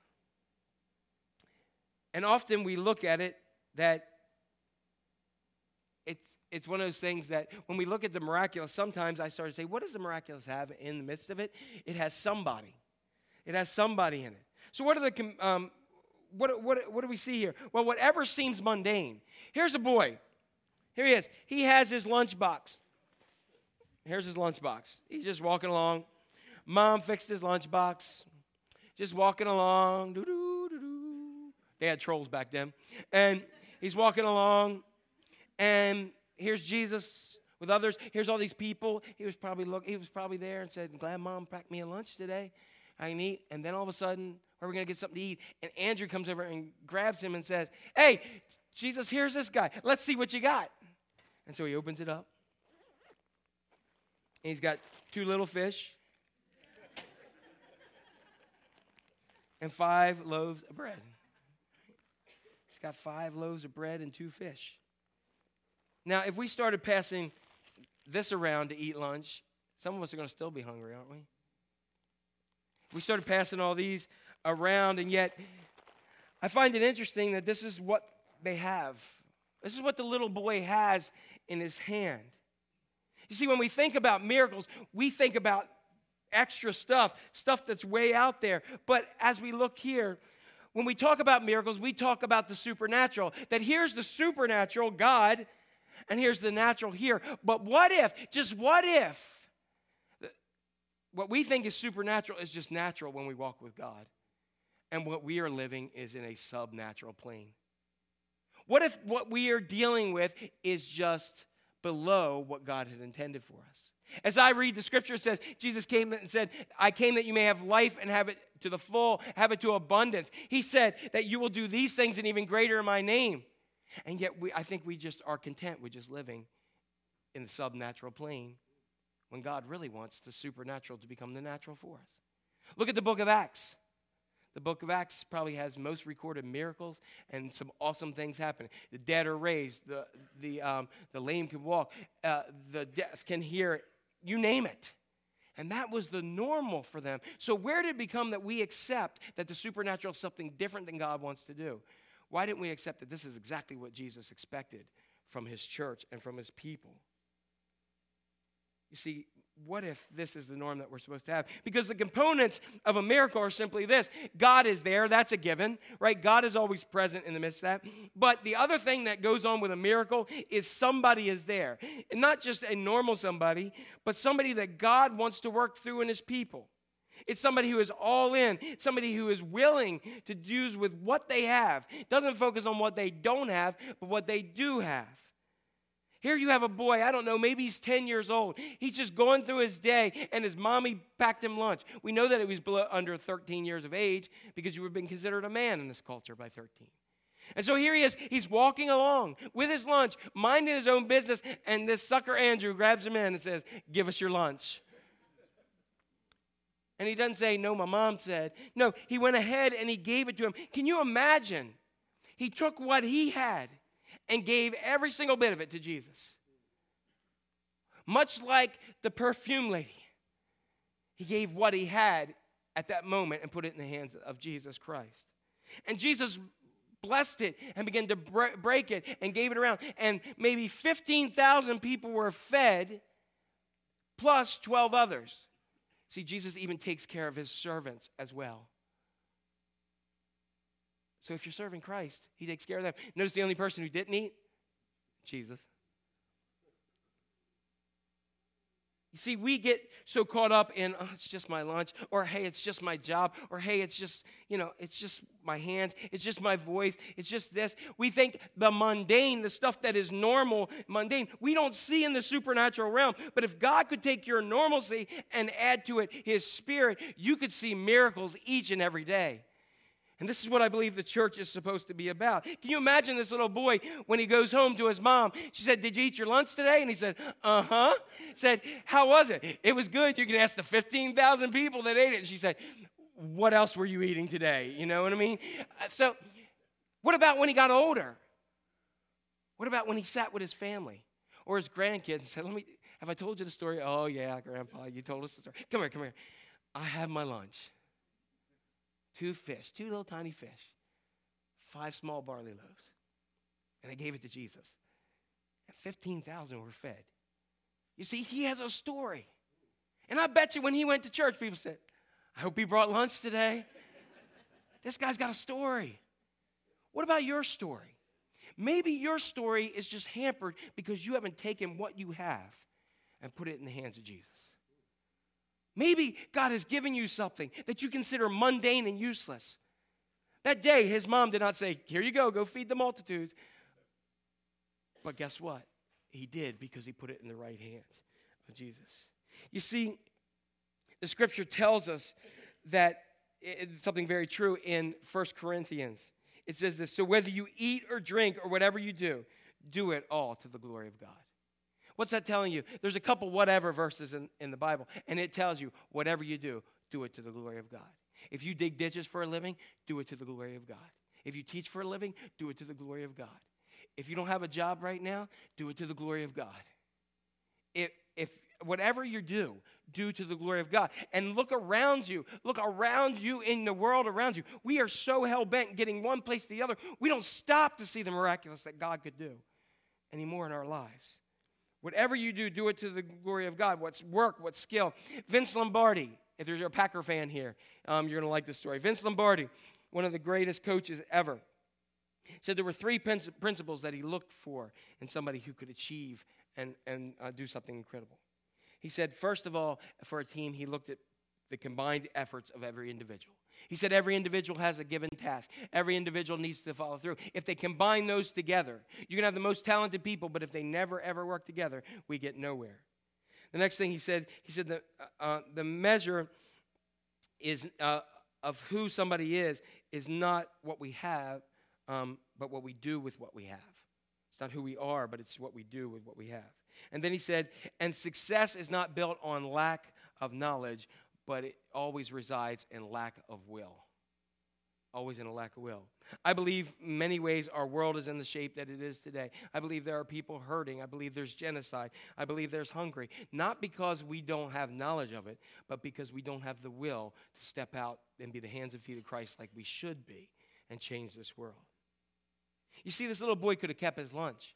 S3: And often we look at it that it's, it's one of those things that when we look at the miraculous, sometimes I start to say, what does the miraculous have in the midst of it? It has somebody. It has somebody in it. So what are the um, what what what do we see here? Well, whatever seems mundane. Here's a boy. Here he is. He has his lunchbox. Here's his lunchbox. He's just walking along. Mom fixed his lunchbox. Just walking along. Doo-doo, doo-doo. They had trolls back then. And he's walking along. And here's Jesus with others. Here's all these people. He was probably look. He was probably there and said, I'm glad Mom packed me a lunch today. I can eat. And then all of a sudden, where are we going to get something to eat? And Andrew comes over and grabs him and says, hey, Jesus, here's this guy. Let's see what you got. And so he opens it up. And he's got two little fish and five loaves of bread. He's got five loaves of bread and two fish. Now, if we started passing this around to eat lunch, some of us are going to still be hungry, aren't we? We started passing all these around, and yet I find it interesting that this is what they have. This is what the little boy has in his hand. You see, when we think about miracles, we think about extra stuff, stuff that's way out there. But as we look here, when we talk about miracles, we talk about the supernatural. That here's the supernatural, God, and here's the natural here. But what if, just what if, what we think is supernatural is just natural when we walk with God. And what we are living is in a subnatural plane. What if what we are dealing with is just below what God had intended for us? As I read the scripture, it says, Jesus came and said, I came that you may have life and have it to the full, have it to abundance. He said that you will do these things and even greater in my name. And yet we, I think we just are content with just living in the subnatural plane when God really wants the supernatural to become the natural for us. Look at the book of Acts. The book of Acts probably has most recorded miracles and some awesome things happening. The dead are raised. The, the, um, the lame can walk. Uh, the deaf can hear. You name it. And that was the normal for them. So where did it become that we accept that the supernatural is something different than God wants to do? Why didn't we accept that this is exactly what Jesus expected from his church and from his people? You see, what if this is the norm that we're supposed to have? Because the components of a miracle are simply this. God is there. That's a given, right? God is always present in the midst of that. But the other thing that goes on with a miracle is somebody is there. And not just a normal somebody, but somebody that God wants to work through in his people. It's somebody who is all in, somebody who is willing to use with what they have. Doesn't focus on what they don't have, but what they do have. Here you have a boy, I don't know, maybe he's ten years old. He's just going through his day, and his mommy packed him lunch. We know that he was below, under thirteen years of age because you would have been considered a man in this culture by thirteen. And so here he is. He's walking along with his lunch, minding his own business, and this sucker Andrew grabs him in and says, give us your lunch. And he doesn't say, no, my mom said. No, he went ahead and he gave it to him. Can you imagine? He took what he had and gave every single bit of it to Jesus. Much like the perfume lady. He gave what he had at that moment and put it in the hands of Jesus Christ. And Jesus blessed it and began to break it and gave it around. And maybe fifteen thousand people were fed, plus twelve others. See, Jesus even takes care of his servants as well. So if you're serving Christ, he takes care of them. Notice the only person who didn't eat? Jesus. You see, we get so caught up in, oh, it's just my lunch, or hey, it's just my job, or hey, it's just, you know, it's just my hands, it's just my voice, it's just this. We think the mundane, the stuff that is normal, mundane, we don't see in the supernatural realm. But if God could take your normalcy and add to it his spirit, you could see miracles each and every day. And this is what I believe the church is supposed to be about. Can you imagine this little boy when he goes home to his mom? She said, did you eat your lunch today? And he said, uh-huh. Said, how was it? It was good. You can ask the fifteen thousand people that ate it. And she said, what else were you eating today? You know what I mean? So what about when he got older? What about when he sat with his family or his grandkids and said, let me, have I told you the story? Oh, yeah, Grandpa, you told us the story. Come here, come here. I have my lunch. Two fish, two little tiny fish, five small barley loaves. And I gave it to Jesus. And fifteen thousand were fed. You see, he has a story. And I bet you when he went to church, people said, I hope he brought lunch today. This guy's got a story. What about your story? Maybe your story is just hampered because you haven't taken what you have and put it in the hands of Jesus. Maybe God has given you something that you consider mundane and useless. That day, his mom did not say, here you go, go feed the multitudes. But guess what? He did because he put it in the right hands of Jesus. You see, the scripture tells us that it's something very true in First Corinthians. It says this, so whether you eat or drink or whatever you do, do it all to the glory of God. What's that telling you? There's a couple whatever verses in, in the Bible, and it tells you whatever you do, do it to the glory of God. If you dig ditches for a living, do it to the glory of God. If you teach for a living, do it to the glory of God. If you don't have a job right now, do it to the glory of God. If, if whatever you do, do to the glory of God. And look around you. Look around you in the world around you. We are so hell-bent getting one place to the other, we don't stop to see the miraculous that God could do anymore in our lives. Whatever you do, do it to the glory of God. What's work, what's skill. Vince Lombardi, if there's a Packer fan here, um, you're going to like this story. Vince Lombardi, one of the greatest coaches ever, said there were three principles that he looked for in somebody who could achieve and, and uh, do something incredible. He said, first of all, for a team, he looked at the combined efforts of every individual. He said every individual has a given task. Every individual needs to follow through. If they combine those together, you can have the most talented people, but if they never, ever work together, we get nowhere. The next thing he said, he said that uh, the measure is uh, of who somebody is is not what we have, um, but what we do with what we have. It's not who we are, but it's what we do with what we have. And then he said, and success is not built on lack of knowledge, but it always resides in lack of will. Always in a lack of will. I believe in many ways our world is in the shape that it is today. I believe there are people hurting. I believe there's genocide. I believe there's hungry. Not because we don't have knowledge of it, but because we don't have the will to step out and be the hands and feet of Christ like we should be and change this world. You see, this little boy could have kept his lunch.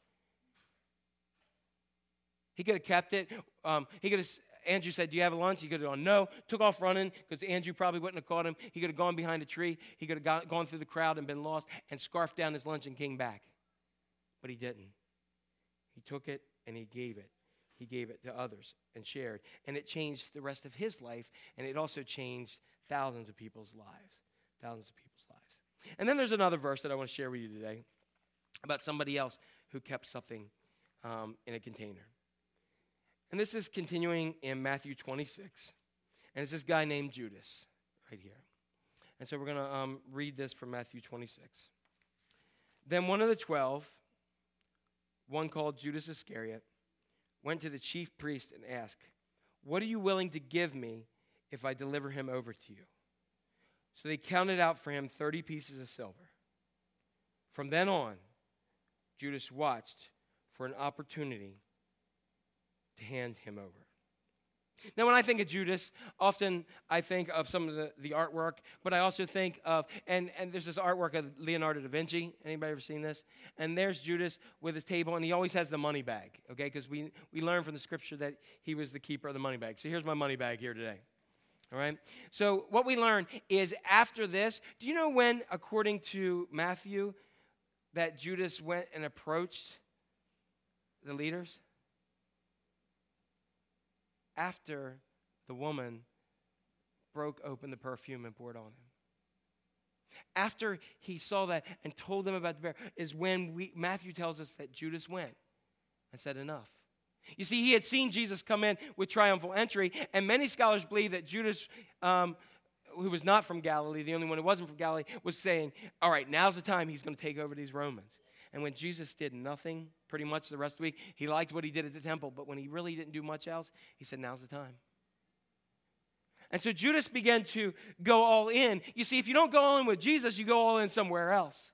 S3: He could have kept it. Um, he could have... Andrew said, do you have a lunch? He could have gone, no. Took off running because Andrew probably wouldn't have caught him. He could have gone behind a tree. He could have got, gone through the crowd and been lost and scarfed down his lunch and came back. But he didn't. He took it and he gave it. He gave it to others and shared. And it changed the rest of his life, and it also changed thousands of people's lives. Thousands of people's lives. And then there's another verse that I want to share with you today about somebody else who kept something um, in a container. And this is continuing in Matthew twenty-six. And it's this guy named Judas right here. And so we're going to um, read this from Matthew twenty-six. Then one of the twelve, one called Judas Iscariot, went to the chief priest and asked, what are you willing to give me if I deliver him over to you? So they counted out for him thirty pieces of silver. From then on, Judas watched for an opportunity to hand him over. Now, when I think of Judas, often I think of some of the, the artwork, but I also think of, and, and there's this artwork of Leonardo da Vinci. Anybody ever seen this? And there's Judas with his table, and he always has the money bag, okay? Because we, we learn from the scripture that he was the keeper of the money bag. So here's my money bag here today, all right? So what we learn is after this, do you know when, according to Matthew, that Judas went and approached the leaders? After the woman broke open the perfume and poured on him. After he saw that and told them about the bear is when we, Matthew tells us that Judas went and said enough. You see, he had seen Jesus come in with triumphal entry, and many scholars believe that Judas, um, who was not from Galilee, the only one who wasn't from Galilee, was saying, all right, now's the time he's going to take over these Romans. And when Jesus did nothing pretty much the rest of the week, he liked what he did at the temple, but when he really didn't do much else, he said, now's the time. And so Judas began to go all in. You see, if you don't go all in with Jesus, you go all in somewhere else.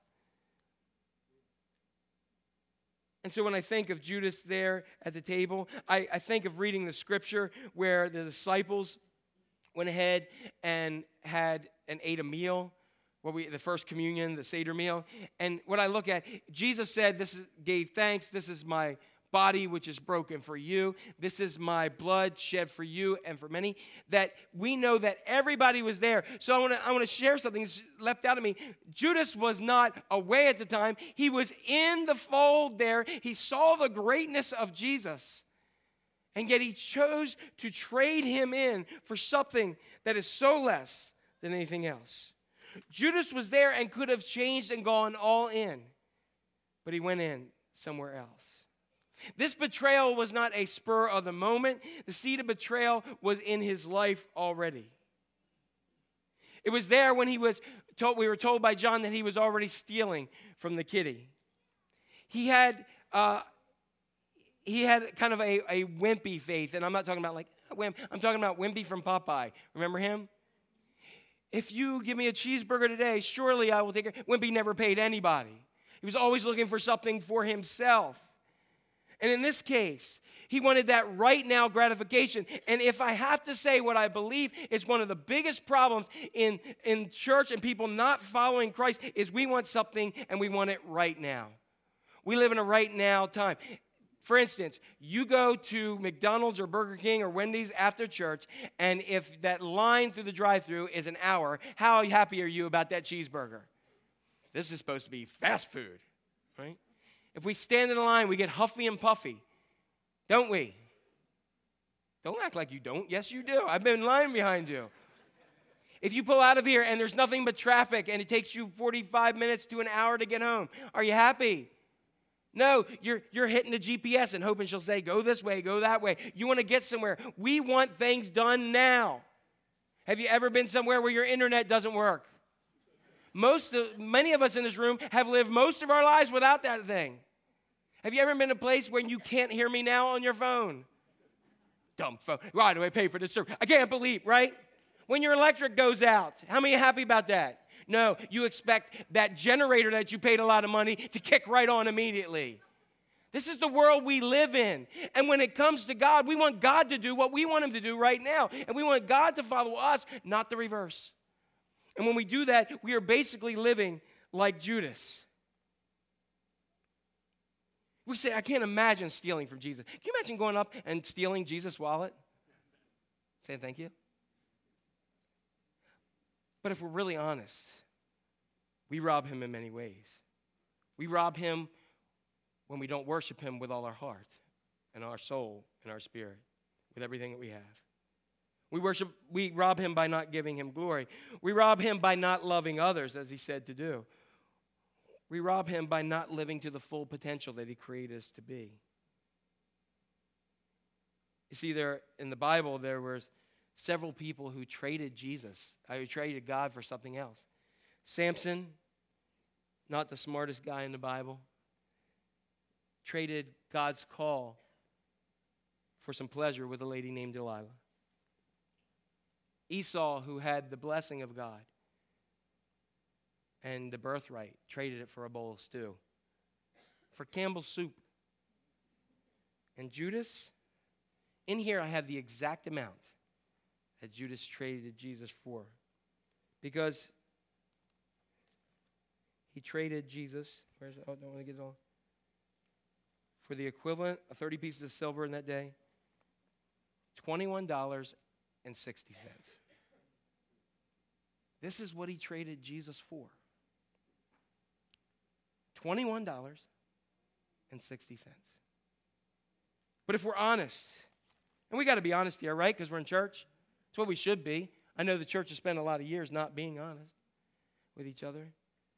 S3: And so when I think of Judas there at the table, I, I think of reading the scripture where the disciples went ahead and had and ate a meal. What we, the first communion, the Seder meal. And what I look at, Jesus said, this is, gave thanks, this is my body which is broken for you. This is my blood shed for you and for many. That we know that everybody was there. So I want to I want to share something that's leapt out of me. Judas was not away at the time. He was in the fold there. He saw the greatness of Jesus. And yet he chose to trade him in for something that is so less than anything else. Judas was there and could have changed and gone all in, but he went in somewhere else. This betrayal was not a spur of the moment. The seed of betrayal was in his life already. It was there when he was told, we were told by John that he was already stealing from the kitty. He had, uh, he had kind of a, a wimpy faith, and I'm not talking about like a wimp. I'm talking about Wimpy from Popeye. Remember him? If you give me a cheeseburger today, surely I will take it. Wimpy never paid anybody. He was always looking for something for himself. And in this case, he wanted that right now gratification. And if I have to say what I believe is one of the biggest problems in, in church and people not following Christ is we want something and we want it right now. We live in a right now time. For instance, you go to McDonald's or Burger King or Wendy's after church, and if that line through the drive-thru is an hour, how happy are you about that cheeseburger? This is supposed to be fast food, right? If we stand in the line, we get huffy and puffy, don't we? Don't act like you don't. Yes, you do. I've been in line behind you. If you pull out of here and there's nothing but traffic and it takes you forty-five minutes to an hour to get home, are you happy? No, you're, you're hitting the G P S and hoping she'll say, go this way, go that way. You want to get somewhere. We want things done now. Have you ever been somewhere where your internet doesn't work? Most of, many of us in this room have lived most of our lives without that thing. Have you ever been in a place where you can't hear me now on your phone? Dumb phone. Why do I pay for this service? I can't believe, right? When your electric goes out, how many are happy about that? No, you expect that generator that you paid a lot of money to kick right on immediately. This is the world we live in. And when it comes to God, we want God to do what we want him to do right now. And we want God to follow us, not the reverse. And when we do that, we are basically living like Judas. We say, I can't imagine stealing from Jesus. Can you imagine going up and stealing Jesus' wallet? Saying thank you? But if we're really honest, we rob him in many ways. We rob him when we don't worship him with all our heart and our soul and our spirit, with everything that we have. We worship, we rob him by not giving him glory. We rob him by not loving others, as he said to do. We rob him by not living to the full potential that he created us to be. You see, there in the Bible, there was several people who traded Jesus, who traded God for something else. Samson, not the smartest guy in the Bible, traded God's call for some pleasure with a lady named Delilah. Esau, who had the blessing of God and the birthright, traded it for a bowl of stew, for Campbell's soup. And Judas, in here I have the exact amount that Judas traded Jesus for, because he traded Jesus, where's it? Oh, don't want to get it all. For the equivalent of thirty pieces of silver in that day, twenty-one dollars and sixty cents. This is what he traded Jesus for. twenty-one dollars and sixty cents. But if we're honest, and we got to be honest here, right? Because we're in church. It's what we should be. I know the church has spent a lot of years not being honest with each other.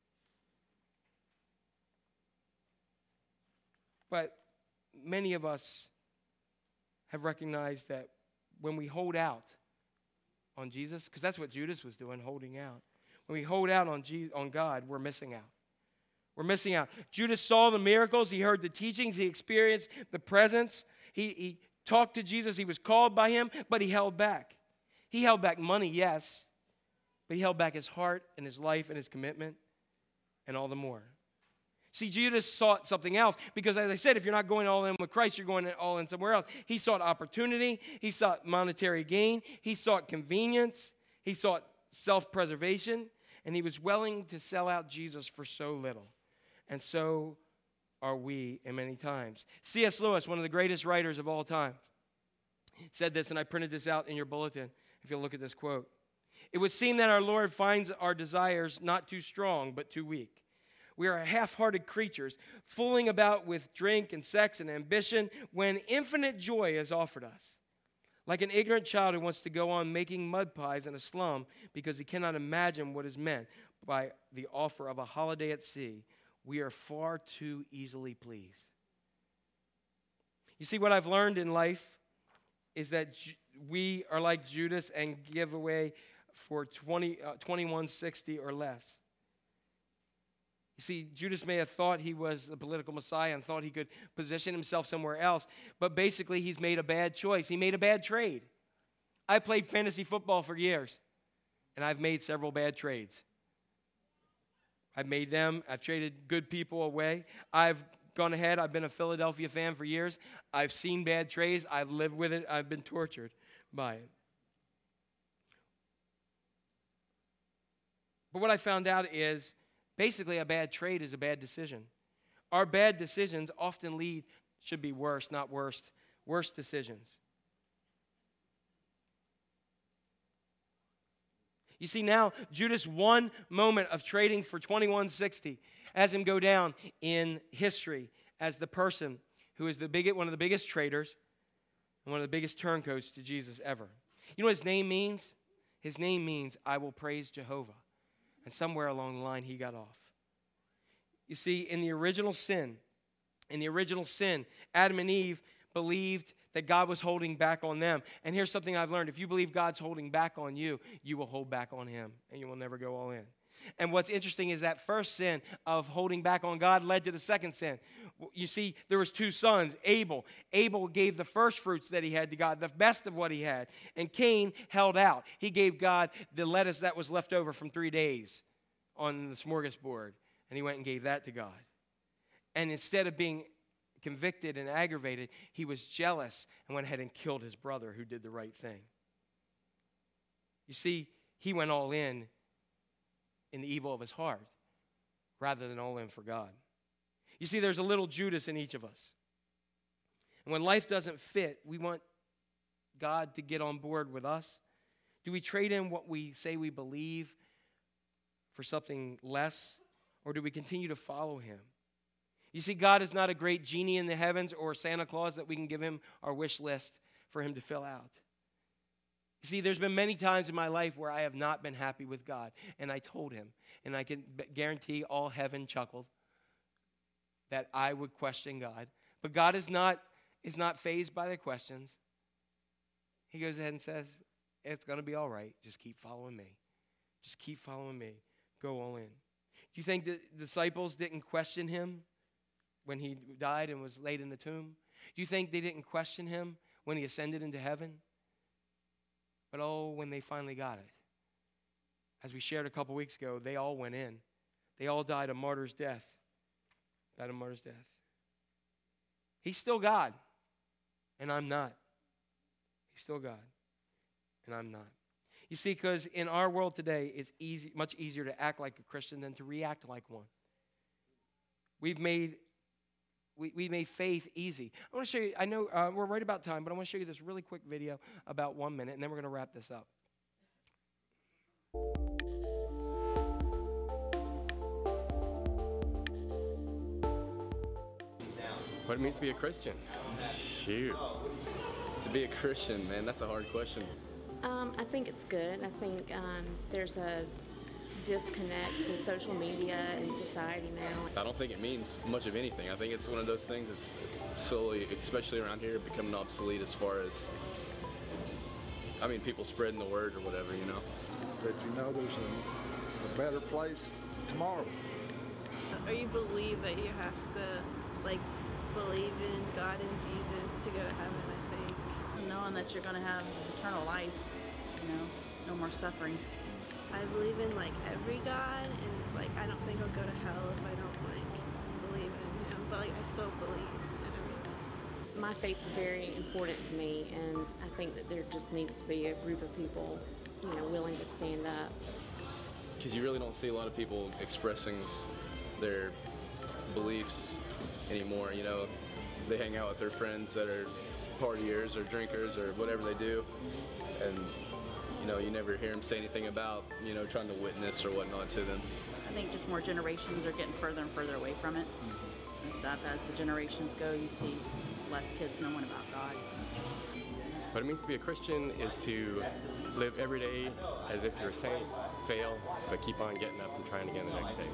S3: But many of us have recognized that when we hold out on Jesus, because that's what Judas was doing, holding out. When we hold out on, Je- on God, we're missing out. We're missing out. Judas saw the miracles. He heard the teachings. He experienced the presence. He, he talked to Jesus. He was called by him, but he held back. He held back money, yes, but he held back his heart and his life and his commitment and all the more. See, Judas sought something else because, as I said, if you're not going all in with Christ, you're going all in somewhere else. He sought opportunity. He sought monetary gain. He sought convenience. He sought self-preservation. And he was willing to sell out Jesus for so little. And so are we in many times. C S Lewis, one of the greatest writers of all time, said this, and I printed this out in your bulletin, if you'll look at this quote. It would seem that our Lord finds our desires not too strong, but too weak. We are half-hearted creatures, fooling about with drink and sex and ambition when infinite joy is offered us. Like an ignorant child who wants to go on making mud pies in a slum because he cannot imagine what is meant by the offer of a holiday at sea, we are far too easily pleased. You see, what I've learned in life is that we are like Judas and give away for twenty, uh, twenty-one sixty or less. You see, Judas may have thought he was the political Messiah and thought he could position himself somewhere else, but basically he's made a bad choice. He made a bad trade. I played fantasy football for years, and I've made several bad trades. I've made them. I've traded good people away. I've gone ahead. I've been a Philadelphia fan for years. I've seen bad trades. I've lived with it. I've been tortured by it. But what I found out is basically a bad trade is a bad decision. Our bad decisions often lead, should be worse, not worst, worse decisions. You see now, Judas' one moment of trading for twenty-one sixty has him go down in history as the person who is the big, one of the biggest traders and one of the biggest turncoats to Jesus ever. You know what his name means? His name means, I will praise Jehovah. And somewhere along the line, he got off. You see, in the original sin, in the original sin, Adam and Eve believed that God was holding back on them. And here's something I've learned. If you believe God's holding back on you, you will hold back on him, and you will never go all in. And what's interesting is that first sin of holding back on God led to the second sin. You see, there was two sons, Abel. Abel gave the first fruits that he had to God, the best of what he had. And Cain held out. He gave God the lettuce that was left over from three days on the smorgasbord. And he went and gave that to God. And instead of being convicted and aggravated, he was jealous and went ahead and killed his brother who did the right thing. You see, he went all in in the evil of his heart rather than all in for God. You see, there's a little Judas in each of us. And when life doesn't fit, we want God to get on board with us. Do we trade in what we say we believe for something less? Or do we continue to follow him? You see, God is not a great genie in the heavens or Santa Claus that we can give him our wish list for him to fill out. You see, there's been many times in my life where I have not been happy with God. And I told him, and I can guarantee all heaven chuckled, that I would question God. But God is not, is not fazed by the questions. He goes ahead and says, it's going to be all right. Just keep following me. Just keep following me. Go all in. Do you think the disciples didn't question him when he died and was laid in the tomb? Do you think they didn't question him when he ascended into heaven? But oh, when they finally got it. As we shared a couple weeks ago, they all went in. They all died a martyr's death. Died a martyr's death. He's still God, and I'm not. He's still God, and I'm not. You see, because in our world today, it's easy, much easier to act like a Christian than to react like one. We've made we, we made faith easy. I want to show you, I know uh, we're right about time, but I want to show you this really quick video about one minute, and then we're going to wrap this up.
S13: What it means to be a Christian? Shoot. To be a Christian, man, that's a hard question.
S14: Um, I think it's good. I think um, there's a disconnect with social media and society now.
S13: I don't think it means much of anything. I think it's one of those things that's slowly, especially around here, becoming obsolete as far as, I mean, people spreading the word or whatever, you know.
S15: That you know there's a, a better place tomorrow.
S16: Or you believe that you have to, like, believe in God and Jesus to go to heaven, I think.
S17: Knowing that you're going to have eternal life, you know, no more suffering.
S16: I believe in, like, every God, and it's like, I don't think I'll go to hell if I don't, like, believe in him, but, like, I still believe in everything.
S14: My faith is very important to me, and I think that there just needs to be a group of people, you know, willing to stand up.
S13: Because you really don't see a lot of people expressing their beliefs anymore, you know. They hang out with their friends that are partiers or drinkers or whatever they do, and you know, you never hear them say anything about, you know, trying to witness or whatnot to them.
S17: I think just more generations are getting further and further away from it and stuff. As the generations go, you see less kids knowing about God.
S13: What it means to be a Christian is to live every day as if you're a saint, fail, but keep on getting up and trying again the next day.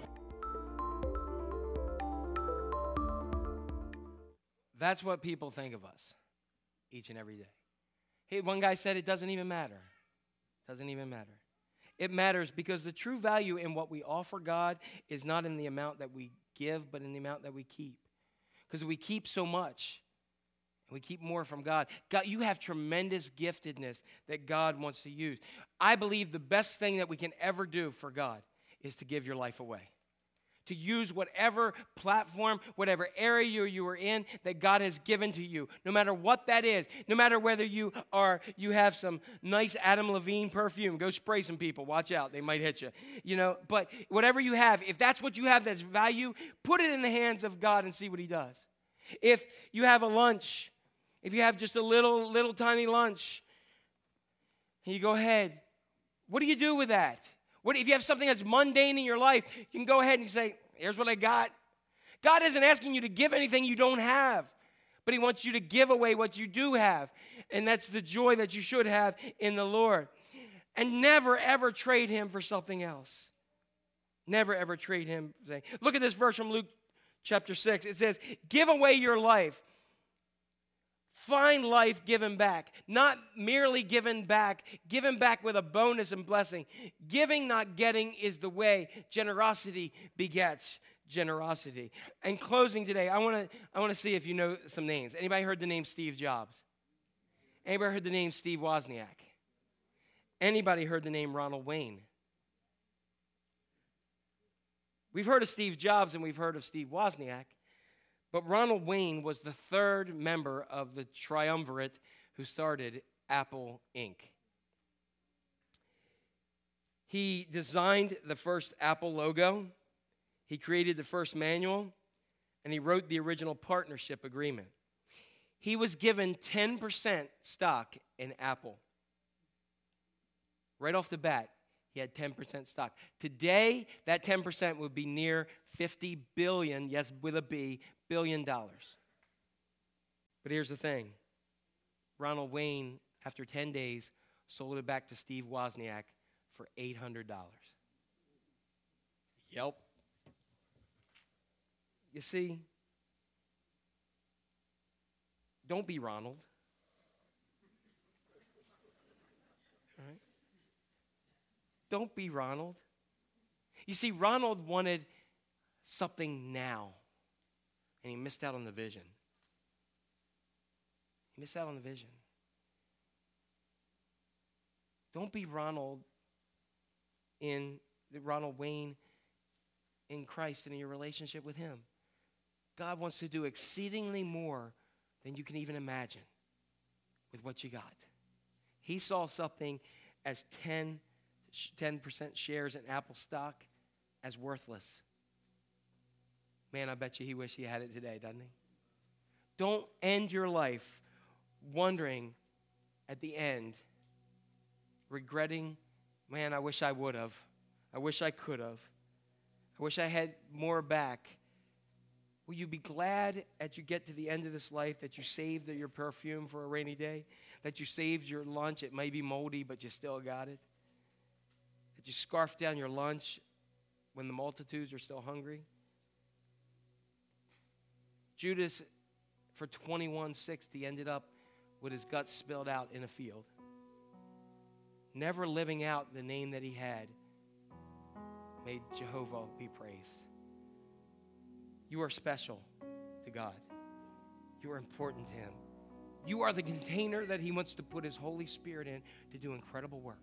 S3: That's what people think of us each and every day. Hey, one guy said it doesn't even matter. Doesn't even matter. It matters because the true value in what we offer God is not in the amount that we give, but in the amount that we keep. Because we keep so much, and we keep more from God. God, you have tremendous giftedness that God wants to use. I believe the best thing that we can ever do for God is to give your life away. to use whatever platform, whatever area you are in that God has given to you, no matter what that is, no matter whether you are, you have some nice Adam Levine perfume, go spray some people, watch out, they might hit you, you know, but whatever you have, if that's what you have that's value, put it in the hands of God and see what he does. If you have a lunch, if you have just a little, little tiny lunch, and you go ahead, what do you do with that? What if you have something that's mundane in your life? You can go ahead and say, here's what I got. God isn't asking you to give anything you don't have, but he wants you to give away what you do have. And that's the joy that you should have in the Lord. And never, ever trade him for something else. Never, ever trade him. Look at this verse from Luke chapter six. It says, give away your life. Find life given back, not merely given back, given back with a bonus and blessing. Giving, not getting, is the way. Generosity begets generosity. And closing today, I want to I want to see if you know some names. Anybody heard the name Steve Jobs? Anybody heard the name Steve Wozniak? Anybody heard the name Ronald Wayne? We've heard of Steve Jobs and we've heard of Steve Wozniak. But Ronald Wayne was the third member of the triumvirate who started Apple Incorporated. He designed the first Apple logo, he created the first manual, and he wrote the original partnership agreement. He was given ten percent stock in Apple. Right off the bat, he had ten percent stock. Today, that ten percent would be near fifty billion, yes, with a B, billion dollars. But here's the thing. Ronald Wayne, after ten days, sold it back to Steve Wozniak for eight hundred dollars. Yep. You see, don't be Ronald. All right? Don't be Ronald. You see, Ronald wanted something now, and he missed out on the vision. He missed out on the vision. Don't be Ronald in Ronald Wayne in Christ and in your relationship with him. God wants to do exceedingly more than you can even imagine with what you got. He saw something as ten percent shares in Apple stock as worthless. Man, I bet you he wished he had it today, doesn't he? Don't end your life wondering at the end, regretting, man, I wish I would have. I wish I could have. I wish I had more back. Will you be glad as you get to the end of this life that you saved your perfume for a rainy day? That you saved your lunch? It may be moldy, but you still got it. That you scarfed down your lunch when the multitudes are still hungry? Judas, for twenty-one sixty, ended up with his guts spilled out in a field. Never living out the name that he had. May Jehovah be praised. You are special to God. You are important to him. You are the container that he wants to put his Holy Spirit in to do incredible work.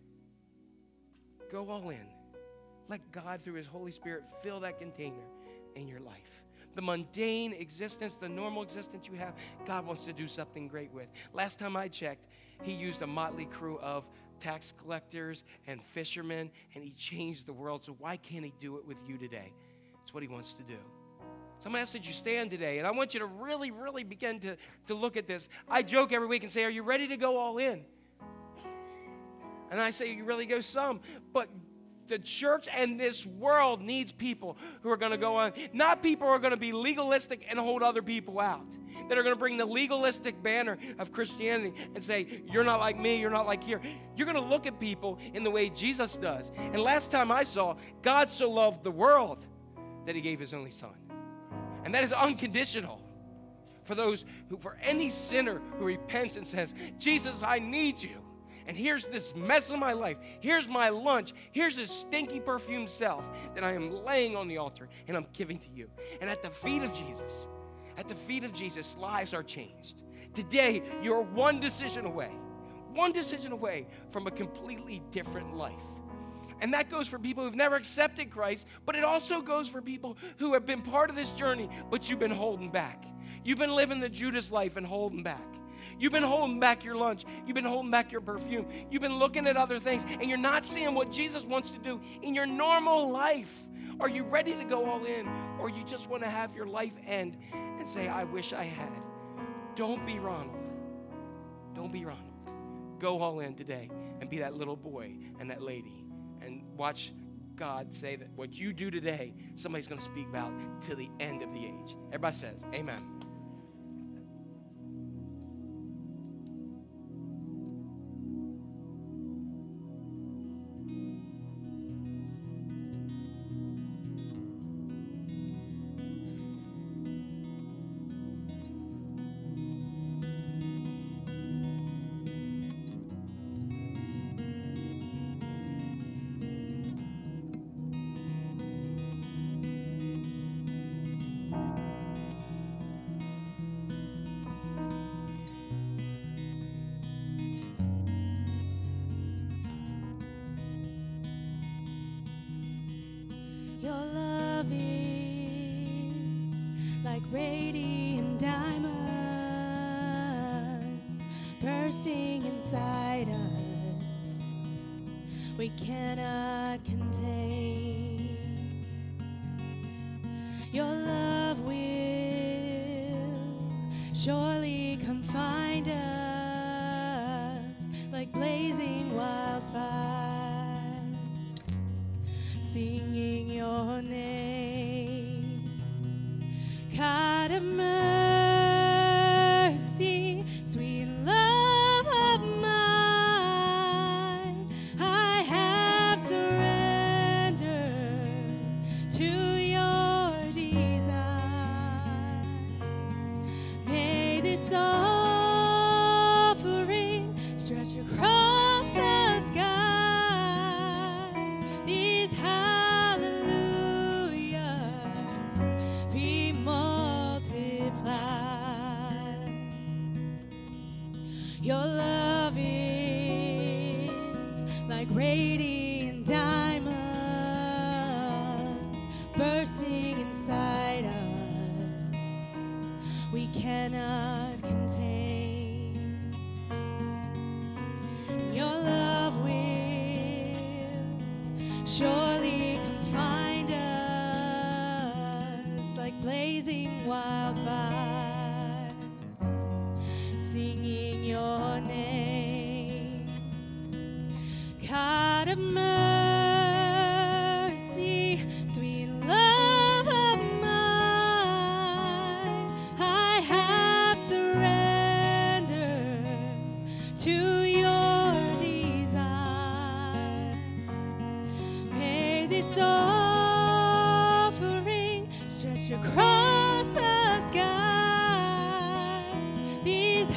S3: Go all in. Let God, through his Holy Spirit, fill that container in your life. The mundane existence, the normal existence you have, God wants to do something great with. Last time I checked, he used a motley crew of tax collectors and fishermen, and he changed the world. So why can't he do it with you today? It's what he wants to do. So I'm going to ask that you stand today, and I want you to really, really begin to, to look at this. I joke every week and say, are you ready to go all in? And I say, you really go some. But the church and this world needs people who are going to go on. Not people who are going to be legalistic and hold other people out. That are going to bring the legalistic banner of Christianity and say, you're not like me, you're not like here. You're going to look at people in the way Jesus does. And last time I saw, God so loved the world that he gave his only son. And that is unconditional for those who, for any sinner who repents and says, Jesus, I need you. And here's this mess of my life. Here's my lunch. Here's this stinky perfume self that I am laying on the altar and I'm giving to you. And at the feet of Jesus, at the feet of Jesus, lives are changed. Today, you're one decision away, one decision away from a completely different life. And that goes for people who've never accepted Christ, but it also goes for people who have been part of this journey, but you've been holding back. You've been living the Judas life and holding back. You've been holding back your lunch. You've been holding back your perfume. You've been looking at other things, and you're not seeing what Jesus wants to do in your normal life. Are you ready to go all in, or you just want to have your life end and say, I wish I had? Don't be Ronald. Don't be Ronald. Go all in today and be that little boy and that lady, and watch God say that what you do today, somebody's going to speak about till the end of the age. Everybody says, amen.
S1: Your love is like radiant diamonds bursting inside us. We cannot contain. Your love will surely come find us like blazing wildfires, singing your name. God of mercy, sweet love of mine, I have surrendered to your design. May this offering stretch across the skies. These hallelujahs be multiplied. Your love is like radiant diamonds bursting inside us. We cannot contain. Your love will surely come find us like blazing wildfires, singing your name. God of mercy, sweet love of mine, I have surrendered to your design. May this offering stretch across the skies. These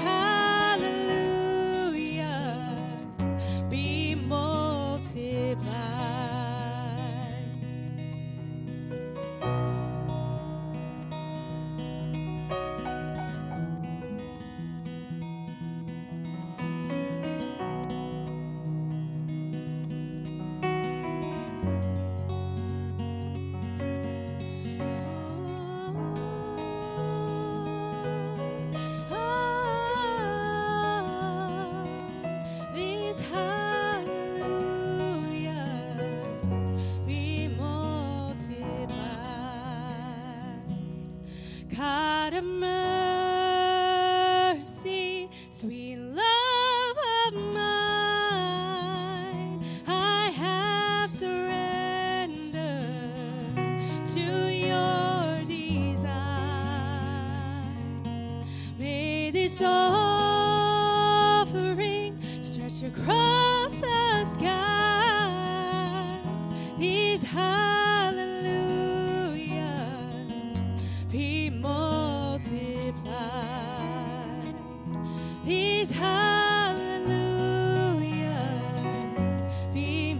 S1: hallelujahs be multiplied. These hallelujahs be multiplied. God of mercy, sweet love of mine, I have surrendered to your design. May this offering stretch across the skies. These hallelujahs be multiplied. These hallelujahs be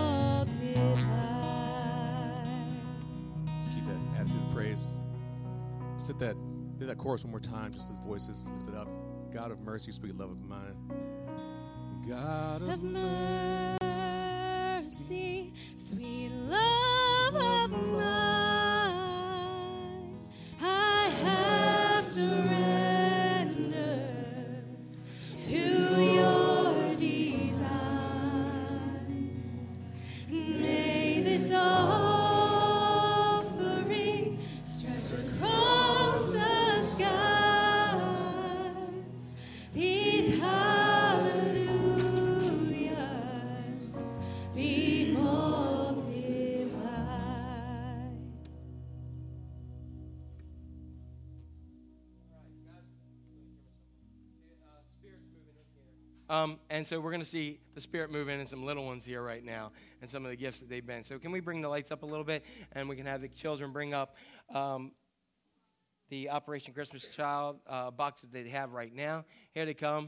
S1: multiplied.
S2: Let's keep that attitude of praise. Let's hit that, hit that chorus one more time, just as voices lifted up. God of mercy, sweet love of mine. God of
S1: Of mercy, see, sweet love of mine. I have surrendered to your design. May this offering stretch across the skies. These hallelujahs be multiplied.
S3: Um, and so we're going to see the Spirit move in and some little ones here right now and some of the gifts that they've been. So can we bring the lights up a little bit, and we can have the children bring up um, the Operation Christmas Child uh, boxes they have right now. Here they come.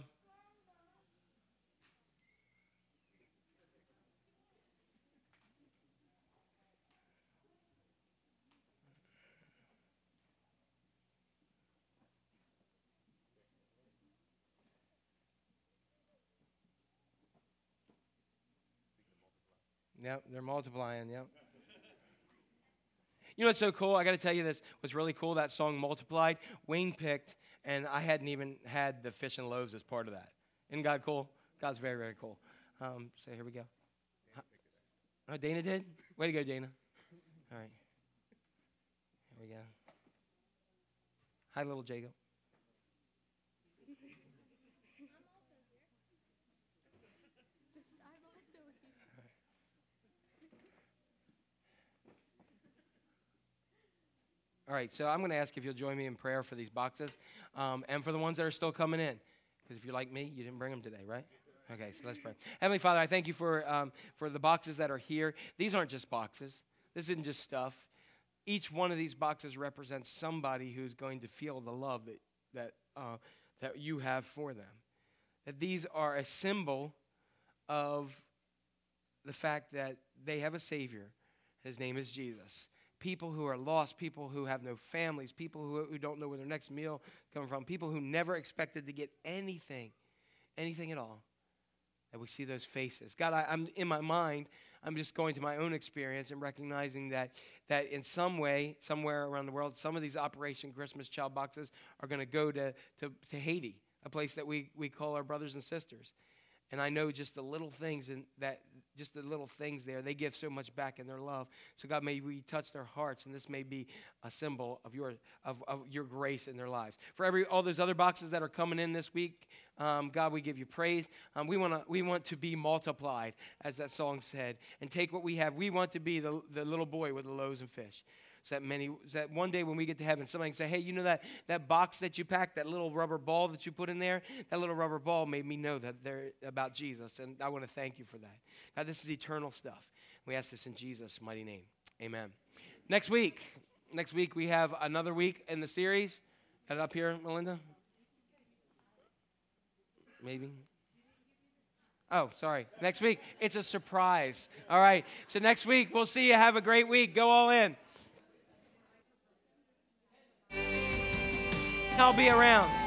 S3: Yep, they're multiplying, yep. You know what's so cool? I got to tell you this. What's really cool, that song Multiplied, Wayne picked, and I hadn't even had the fish and loaves as part of that. Isn't God cool? God's very, very cool. Um, so here we go. Oh, Dana did? Way to go, Dana. All right. Here we go. Hi, little Jacob. All right, so I'm going to ask if you'll join me in prayer for these boxes um, and for the ones that are still coming in. Because if you're like me, you didn't bring them today, right? Okay, so let's pray. Heavenly Father, I thank you for um, for the boxes that are here. These aren't just boxes. This isn't just stuff. Each one of these boxes represents somebody who's going to feel the love that that uh, that you have for them. That these are a symbol of the fact that they have a Savior. His name is Jesus. People who are lost, people who have no families, people who, who don't know where their next meal comes from, people who never expected to get anything, anything at all. That we see those faces. God, I, I'm in my mind, I'm just going to my own experience and recognizing that that in some way, somewhere around the world, some of these Operation Christmas Child boxes are going to go to, to to Haiti, a place that we we call our brothers and sisters. And I know just the little things in that, just the little things there, they give so much back in their love. So God, may we touch their hearts, and this may be a symbol of your of, of your grace in their lives. For every all those other boxes that are coming in this week, um, God, we give you praise. Um, we want to we want to be multiplied, as that song said, and take what we have. We want to be the the little boy with the loaves and fish. So that many, so that one day when we get to heaven, somebody can say, hey, you know that, that box that you packed, that little rubber ball that you put in there, that little rubber ball made me know that they're about Jesus, and I want to thank you for that. God, this is eternal stuff. We ask this in Jesus' mighty name. Amen. Next week, next week we have another week in the series. Got it up here, Melinda? Maybe. Oh, sorry. Next week, it's a surprise. All right. So next week, we'll see you. Have a great week. Go all in. I'll be around.